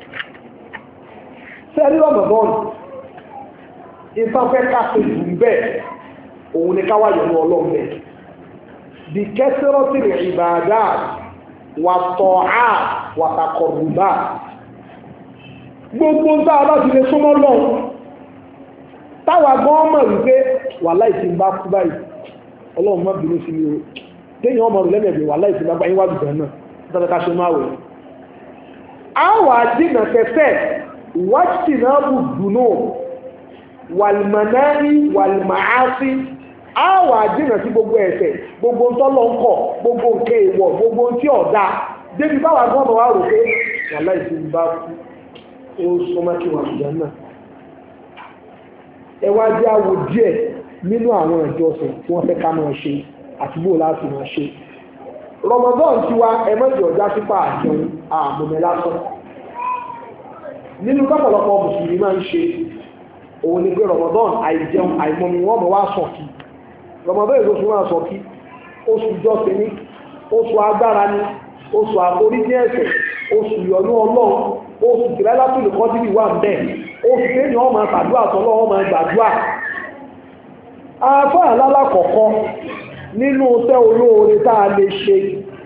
sẹ́ẹ̀rí Ramadan ìfẹ́ fẹ́ ká ṣe jù bẹ́ẹ̀ òun ni káwáyọ̀ ní ọlọ́run bẹ́ẹ̀ بكثرة العبادات والطاعات والتقربات gbogbo ń táwa bá ti lè súnmọ́ lọ́wọ́ táwa gan mọ̀ wípé wàláhì tí ń bá kú báyìí ọlọ́run má bínú sí mi o téèyàn ọmọ rẹ̀ lẹ́mẹ̀ẹ́ wàláhì tí ń bá gbáyé wájú bẹ̀rẹ̀ náà nítorí ká ṣe máa wẹ̀. àwọn àdínà kẹfẹ́ wáṣí náà bù dùnú wàlùmọ̀nárí wàlùmọ̀ásí àwọn àjìnà sí gbogbo ẹ̀ṣẹ̀ gbogbo ń tọ́lọ ń kọ̀ gbogbo nǹkan èèwọ̀ gbogbo tí ọ̀dá débi báwa gbọ́nà wá rò pé wàhálà ìsinmi bá kú ó sọmọ́ kí wà lùjẹ́ náà ẹ wá jẹ́ àwò díẹ̀ nínú àwọn ìjọsìn tí wọ́n fẹ́ ká máa ṣe àti bó láti máa ṣe Ramadan ti wá ẹmọ́jì ọjà sípà àjẹun àmọ̀mẹ́ lásán nínú kọ́pọ̀lọpọ̀ mùsùlùmí máa ń ṣe òun ni pé Ramadan àìjẹun àìmọ̀mí wọ́n mọ̀ wá sọ̀kì Ramadan èso fún wa sọ kí oṣù jọ́sìn ní oṣù agbára ní oṣù àforíjì ẹ̀ṣẹ̀ oṣù ìyọ́nú ọlọ́run oṣù tìrẹ́látò lè kọ́ síbi wà ń bẹ̀ oṣù kéèyàn ọmọ àtàdúrà tọ́lọ́ ọmọ gbàdúrà afọ́ àlálà kọ̀ọ̀kan nínú iṣẹ́ olóore tá a lè ṣe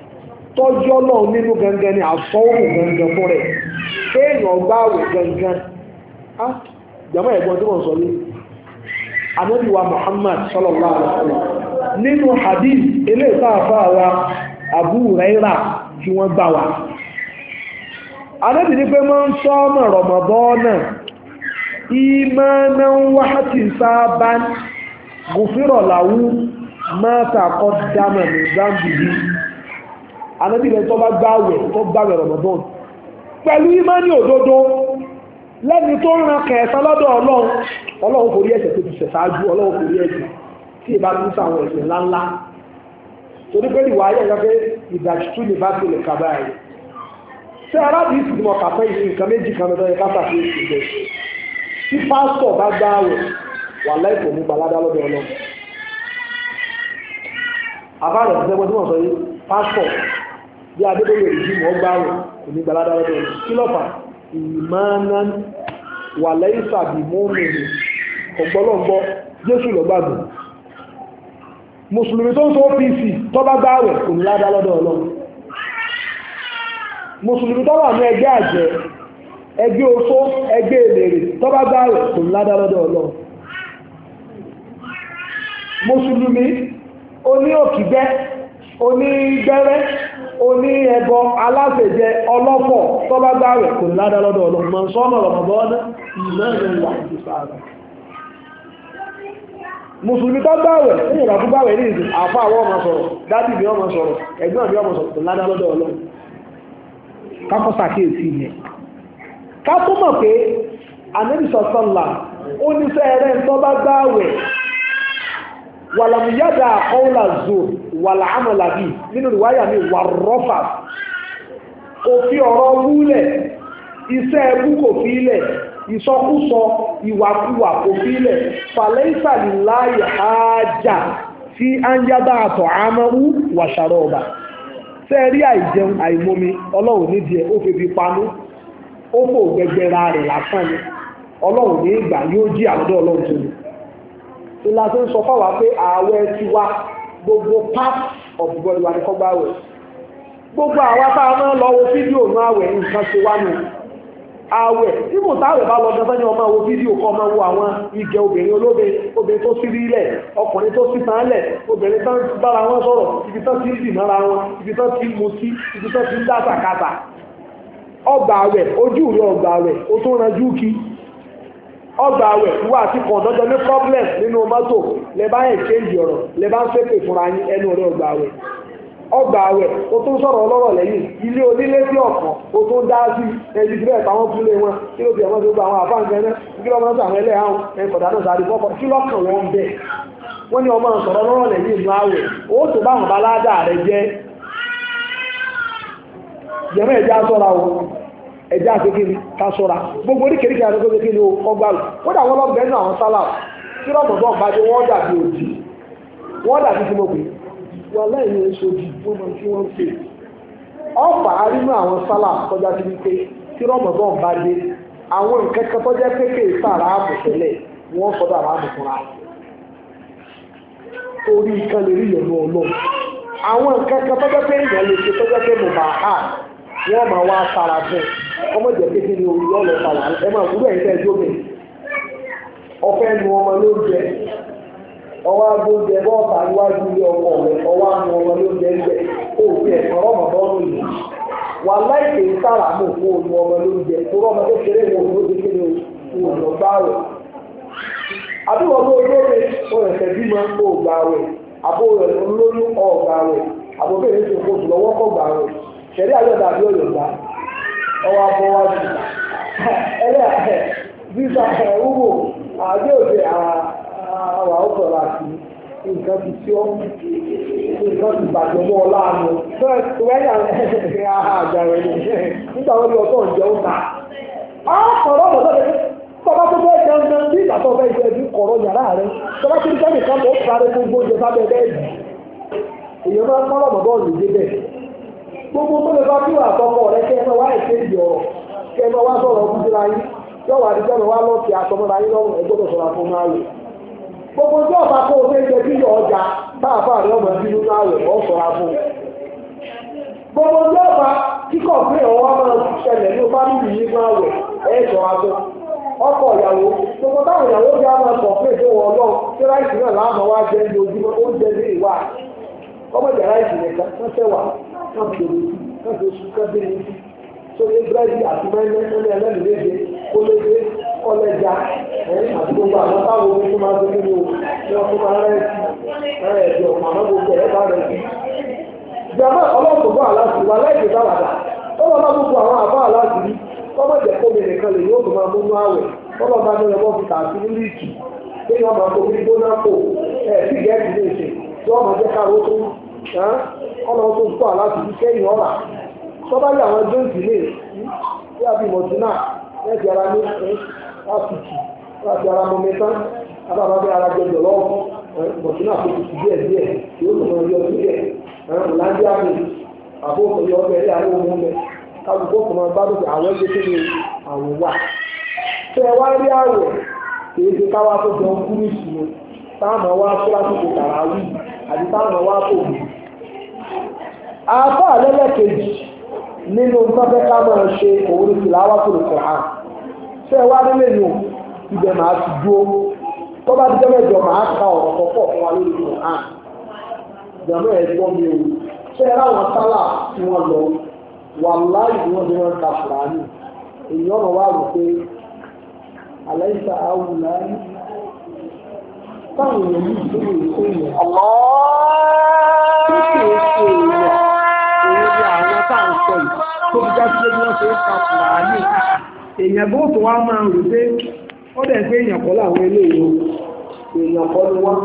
tọ́jú ọlọ́run nínú gangan ni àsọ́wò gangan fún rẹ̀ kéèyàn gbààwẹ̀ gangan á jàmọ́ ẹ̀gbọ́n tí wọ́n sọ ní Ànábì wa Muhammad sallallahu alaihi wasallam nínú hadith eléyìí sáfà wa Abu Hurairah tí wọ́n gbà wá Ànábì ní pé máa ń sọ ọmọ Ramadan imanan wa ihtisaban gufira lahu ma taqaddama min dhanbihi Ànábì rẹ̀ tó bá gbààwẹ̀ tó gbààwẹ̀ Ramadan pẹ̀lú ìmánì òdodo lẹ́ni tó ń ran kẹ̀ẹ̀sán lọ́dọ̀ Ọlọ́run Ọlọ́run forí ẹ̀ṣẹ̀ tó ti ṣẹ̀ ṣáájú Ọlọ́run forí ẹ̀ṣẹ̀ tí ìbá tún sáwọn ẹ̀ṣẹ̀ ńláńlá torí pé ìwà ayé ẹ̀yọ́ pé ìdàjútú ní bá ti lè kàbá ẹ̀ ṣé arábìí ìsìnkú mọ̀ kàfẹ́ ìlú nǹkan méjì kan lọ́dọ̀ ẹ̀ká sàfihàn ìṣẹ̀lẹ̀ tí pásítọ̀ bá gbààwẹ̀ wà láìpò ní gbaládá lọ́dọ̀ Ọlọ́run àbáàrẹ̀ ti sẹ́gbọ́n tí wọ́n sọ yìí pásítọ̀ bí adébóyè ìdí mọ́ gbààwẹ̀ kò ní gbaládá lọ́dọ̀ Ọlọ́run kí lọ́fà ìmánan wà lẹ́yìn sàbí mọ́mìnì ọ̀gbọ́lọ́gbọ́ Jésù lọ́gbàgbọ́ mùsùlùmí tó ń sọ pc tó bá gbààwẹ̀ kò ní ládá lọ́dọ̀ Ọlọ́run mùsùlùmí tó wà ní ẹgbẹ́ àjẹ́ ẹgbẹ́ oṣó ẹgbẹ́ èlèrè tó bá gbààwẹ̀ kò ní ládá lọ́dọ̀ Ọlọ́run mùsùlùmí oní òkìgbẹ́ oní gbẹ́rẹ́ oní ẹbọ aláṣẹjẹ ọlọ́pọ̀ tó bá gbààwẹ̀ kò ní ládá lọ́dọ̀ Ọlọ́run mọ̀ sọ́nà Ramadan ìmẹ́rin wà ní sáàrà mùsùlùmí tó gbààwẹ̀ ní ìgbà tó gbààwẹ̀ ní ìsìn àfá àwọn ọmọ sọ̀rọ̀ dádì bí ọmọ sọ̀rọ̀ ẹ̀gbọ́n bí ọmọ sọ̀rọ̀ tó ládá lọ́dọ̀ Ọlọ́run kákọ́ sàkíyèsí ilẹ̀ ká tó mọ̀ pé Ànábì sọ̀sọ́là ó ní sẹ́ẹ̀rẹ́ tó bá gbààwẹ̀ wàlàmúyádà qawla zur wàlà àmàlàbí nínú ìwáyà mi wà rọ́fà kò fi ọ̀rọ̀ wúlẹ̀ iṣẹ́ ẹbú kò fi ilẹ̀ ìsọkúsọ ìwàkúwà kò fi ilẹ̀ fàlẹ́sà lillahi hájà tí a ń yádà àtọ̀ àmọ́wú wàṣàrọ̀ ọba sẹ́ẹ̀rí àìjẹun àìmomi Ọlọ́run nídìí ẹ̀ ó fi fi panú ó fò gbẹgbẹra rẹ̀ lásán ni Ọlọ́run ní ìgbà yóò jí àlọ́dọ̀ Ọlọ́run tó ní ìlà tó ń sọ fáwà pé ààwẹ̀ ti wá gbogbo part of the body wa ní kọ́gbà àwẹ̀ gbogbo àwa tá a máa lọ wo fídíò ní àwẹ̀ nǹkan ṣe wá nù àwẹ̀ ibò táwẹ̀ bá lọ gẹ́gẹ́ ní ọmọ wo fídíò kọ́ ọmọ wo àwọn igẹ̀ obìnrin olóbe obìnrin tó sí rílẹ̀ ọkùnrin tó sí tánlẹ̀ obìnrin tó bára wọn sọ̀rọ̀ ibi tó ti ń dì mọ́ra wọn ibi tó ti ń mu sí ibi tó ti ń dá sàkátà ọgbà àwẹ̀ ojú rẹ̀ ọgbà àwẹ̀ ó tún ranjú kí ọgbà àwẹ̀ wà àti kọ̀ọ̀dọ́jọ́ ní problem nínú mọ́tò lẹ́bá exchange ọ̀rọ̀ lẹ́bá ń fẹ́pẹ̀ fúnra yín ẹnu rẹ̀ ọgbà àwẹ̀ ọgbà àwẹ̀ ó tún sọ̀rọ̀ ọlọ́rọ̀ lẹ́yìn ilé onílé sí ọ̀kan ó tún dá sí ẹni tí bẹ́ẹ̀ táwọn fúnlé wọn kí ló fi ẹ̀mọ́ tó gba àwọn àfáǹkẹ́ náà kí lọ́mọ náà sàwọn ẹlẹ́ àwọn ẹ̀kọ̀dá náà sáré fọ́pọ̀ kí lọ́kàn wọn bẹ̀ wọ́n ní ọmọ sọ̀rọ̀ ọlọ́rọ̀ lẹ́yìn ìlú àwẹ̀ ó tó bá wọn bá ládàá rẹ̀ jẹ́ jẹ́mọ́ ẹ̀já sọ́ra o ẹjá àgbégbé ká ṣọ́ra gbogbo oríkèríkè àgbégbé ní ọgbàlù wọ́n dà wọ́n lọ bẹ̀ẹ́nù àwọn sálà tí rọ̀mọ̀dọ́ bá dé wọ́n dàbí òjì wọ́n dàbí tí mo pè wọ́n lẹ́yìn oṣooṣì wọ́n mọ̀ tí wọ́n pè ọ̀fà arínú àwọn sálà tọ́já sí wípé tí rọ̀mọ̀dọ́ bá dé àwọn nǹkan kan tọ́já kéèké sára ààbò tẹ́lẹ̀ wọ́n sọ́dọ̀ àwọn ààbò fúnra torí kan lè rí ìyẹ̀nu ọlọ́run àwọn nǹkan kan tọ́já pé ìyẹn lè ṣe tọ́já pé mo bá a wọ́n máa wá sára fún ọmọ ìjẹ́ kékeré ní orí ọ̀lọ́ sára ẹ máa wúlò ẹ̀yìn tẹ́jú mi ọ̀fẹ́ nu ọmọ lóúnjẹ ọwọ́ agbóúnjẹ bọ́ọ̀tà níwájú ilé ọkọ rẹ ọwọ́ nu ọmọ lóúnjẹ ńbẹ ó fi ẹ̀sán ọmọ bọ́ọ̀nù yìí wà láìpẹ́ sára mọ̀ fún olú ọmọ lóúnjẹ tó rọ́mọ kékeré ní olú kékeré ní olú gbá rẹ̀ àbúrò tó lóore ó ẹ̀sẹ̀ bímọ ó gbà rẹ̀ àbúrò rẹ̀ lóyún ọ̀gbà rẹ̀ àbúrò rẹ̀ tó kó lọ́wọ́ kọ́ gbà rẹ̀ ṣẹ̀rí àjọ́dá àbí ọ̀yọ̀gbá ọwọ́ abọ́wájú ẹlẹ́ ẹ̀ visa ẹ̀wúwò àbí òde àwà ọ̀sọ̀rọ̀ àti nǹkan ti tí ó nǹkan ti bàjẹ́ mọ́ ọ láàánú wẹ́yà àjà rẹ̀ nígbà wọ́n ní ọ̀tọ̀ ìjẹ́ ó ta ọ̀rọ̀ ọ̀dọ́ tọ́ba tó bẹ́ẹ̀ jẹun jẹun bí ìgbà tó bẹ́ẹ̀ jẹun bí kọ̀rọ̀ yàrá rẹ̀ tọ́ba tó bẹ́ẹ̀ nìkan tó sáré gbogbo oúnjẹ sábẹ́ bẹ́ẹ̀ jù èèyàn máa ń pọ́nlọ̀ mọ́ bọ́ọ̀lù dé bẹ́ẹ̀ gbogbo tó lè bá bí wà tọkọ rẹ kẹ ẹ máa wá èké ìdí ọ̀rọ̀ kẹ ẹ máa wá sọ̀rọ̀ ọdún síra yín yóò wà ní sẹmọ wá lọ sí àtọmọra yín lọ́rùn ẹ gbọ́dọ̀ sọ̀rọ̀ àfọmọ ayò gbogbo tí ọba kó o fẹ́ jẹ bí yọ ọjà táàfà rẹ ọmọ ẹbí nínú àwẹ̀ ọ sọ̀rọ̀ àfọ gbogbo ọjọ́ kíkọ̀ pé ọwọ́ máa ṣẹlẹ̀ ní fámìlì yìí máa wẹ̀ ẹ̀ṣọ́ aṣọ ọkọ ìyàwó gbogbo táwọn ìyàwó bí a máa sọ pé ètò wọn lọ tí ráìsì náà láàmú wá jẹ ní ojúmọ́ oúnjẹ ní ìwà ọmọ ìjà ráìsì nìkan wọ́n tẹ̀wà wọ́n fi òwò sí wọ́n fi oṣù kan bíi ní sórí búrẹ́dì àti mẹ́lẹ́ mẹ́lẹ́ ẹlẹ́nìléje kólédé kọ́lẹ́jà ẹ̀yìn àti gbogbo àwọn táwọn omi tó máa ń gbé ní o ní wọ́n tó máa rẹ́ sí ẹ̀ẹ́dọ̀ àmọ́ gbogbo ẹ̀ bá rẹ̀ sí. ìjàmbá ọlọ́pàá aláṣẹ wà láìpẹ́ sábàdà ó lọ́ bá gbogbo àwọn àbá aláṣẹ rí kọ́mọ̀ jẹ́ kó mi nìkan lè yóò tó máa múnú àwẹ̀ kọ́mọ̀ bá ní ọmọ fi tààtì ní líìkì pé wọ́n máa tóbi gbóná kò ẹ̀ sí gẹ̀ẹ́sì ní ìṣe tí wọ́n máa jẹ́ káàró tó ọ̀nà tó ń kọ́ aláṣẹ rí kẹ́yìn ọ̀rà tọ́ba yà àwọn jóǹtì lè bí àbí mọ̀tínà láti ara ní láfìkì láti ara mọ̀mẹ́tán abábábẹ́ ara jẹjọ lọ́wọ́ mọ̀tínà tó ti díẹ̀ díẹ̀ yóò tó máa yọ sílẹ̀ ọ̀làndí àmì àbó òfòyọ ọbẹ̀ rí àwọn ohun mẹ́ kálukú kò máa bá dùkú àwọn ẹgbẹ́ kéde àwọn wà. ṣé ẹ wá rí àwẹ̀ kì í ṣe káwá tó jọ kúrú ìṣúná táwọn wá tó lásìkò tàràwí àti táwọn wá tó bù. àbá àlẹ́lẹ́kejì nínú tọ́fẹ́ ká máa ṣe òun ní tìláwá tó lè kọ̀ọ̀án ṣé ẹ wá nílé nù ibẹ̀ máa ti dúró tó bá dijọ́ mẹ́jọ máa ka ọ̀rọ̀ pọ̀ fún wa lórí kọ̀ọ̀án ìjọba ẹ̀ gbọ́ mi o ṣé ẹ láwọn sálà tí wọ́n lọ wà láì ní wọ́n ti wọ́n ka fúlàní èyí ọ̀nà wà rò pé aláìsà àwùlá táwọn èèyàn yìí tó lè ṣe èèyàn tó kì í ṣe èèyàn tó fi já sí ẹgbẹ́ wọn ṣe ń ka fúlàní èèyàn bó tó wá máa rò pé ó dẹ̀ pé èèyàn kọ́ láwọn eléyìí èèyàn kọ́ ni wọ́n.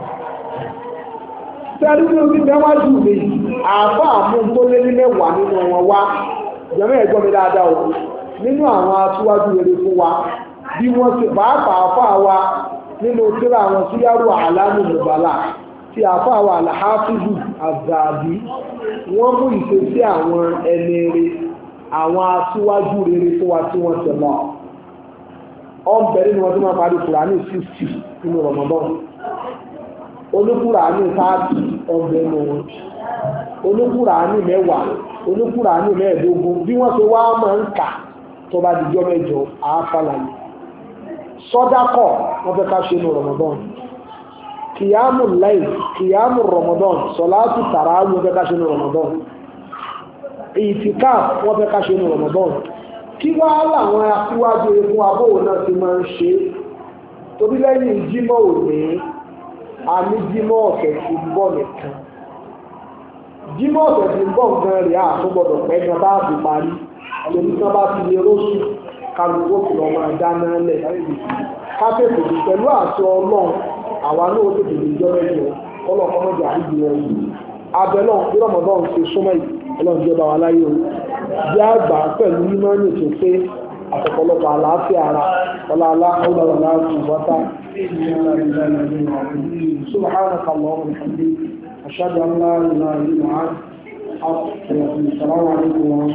sẹ́rí ní orí mẹ́wájú mi àbá àmúgbólé ní mẹ́wàá nínú wọn wá ìjọba ẹ̀gbọ́n mi dáadáa o nínú àwọn aṣíwájú rere fún wa bí wọ́n ṣe pàápàá fà wa nínú tíra àwọn síyárò àlámù mùbálà tí àfà wa àlàáfíìsù àzàbí wọ́n mú ìṣesí àwọn ẹni rere àwọn aṣíwájú rere fún wa tí wọ́n ti lọ ọ̀bẹ̀rẹ̀ ni wọ́n ti máa parí Kùránì sixty nínú Ramadan Olúkùránì thirty ọ̀bẹ̀ nù wọn Olúkùránì mẹ́wàá Olúkùránì mẹ́ẹ̀ẹ́dógún bí wọ́n ṣe wá máa ń kà tó bá dijọ́ mẹ́jọ àáfàlàyé sọ́dákọ̀ wọ́n fẹ́ ká ṣe ní Ramadan kìyàmù láì kìyàmù Ramadan sọ̀láàtù tàràwù wọ́n fẹ́ ká ṣe ní Ramadan ìtìká wọ́n fẹ́ ká ṣe ní Ramadan kí wá láwọn aṣíwájú egun abóhùn náà ti máa ń ṣe torí lẹ́yìn jímọ̀ òní a ní jímọ̀ ọ̀sẹ̀ tí ń bọ̀ nìkan jímọ̀ ọ̀sẹ̀ tí ń bọ̀ gan rèé àtúgbọ̀dọ̀ pẹ́ gan bá fi parí lórí tí wọ́n bá fi lè róṣù kálukú òkè ọmọ àdáná lẹ̀ káfíńtì pẹ̀lú àṣọ ọlọ́run àwa náà ó tètè lè jọ mẹ́jọ ọlọ́kọ́ mọ́jà àríjì rẹ̀ yìí abẹ́lọ́ bí Ramadan ṣe súnmọ́ yìí ọlọ́run jẹ́ bá wa láyé o bí àgbà pẹ̀lú mímọ́nì tó pé àtọ̀pọ̀lọpọ̀ àlàáfíà ara ọlọ́lá ọlọ́lá wọ́tá subhanaka Allahumma wa bihamdika ashhadu an la ilaha illa anta astaghfiruka wa atubu ilayk.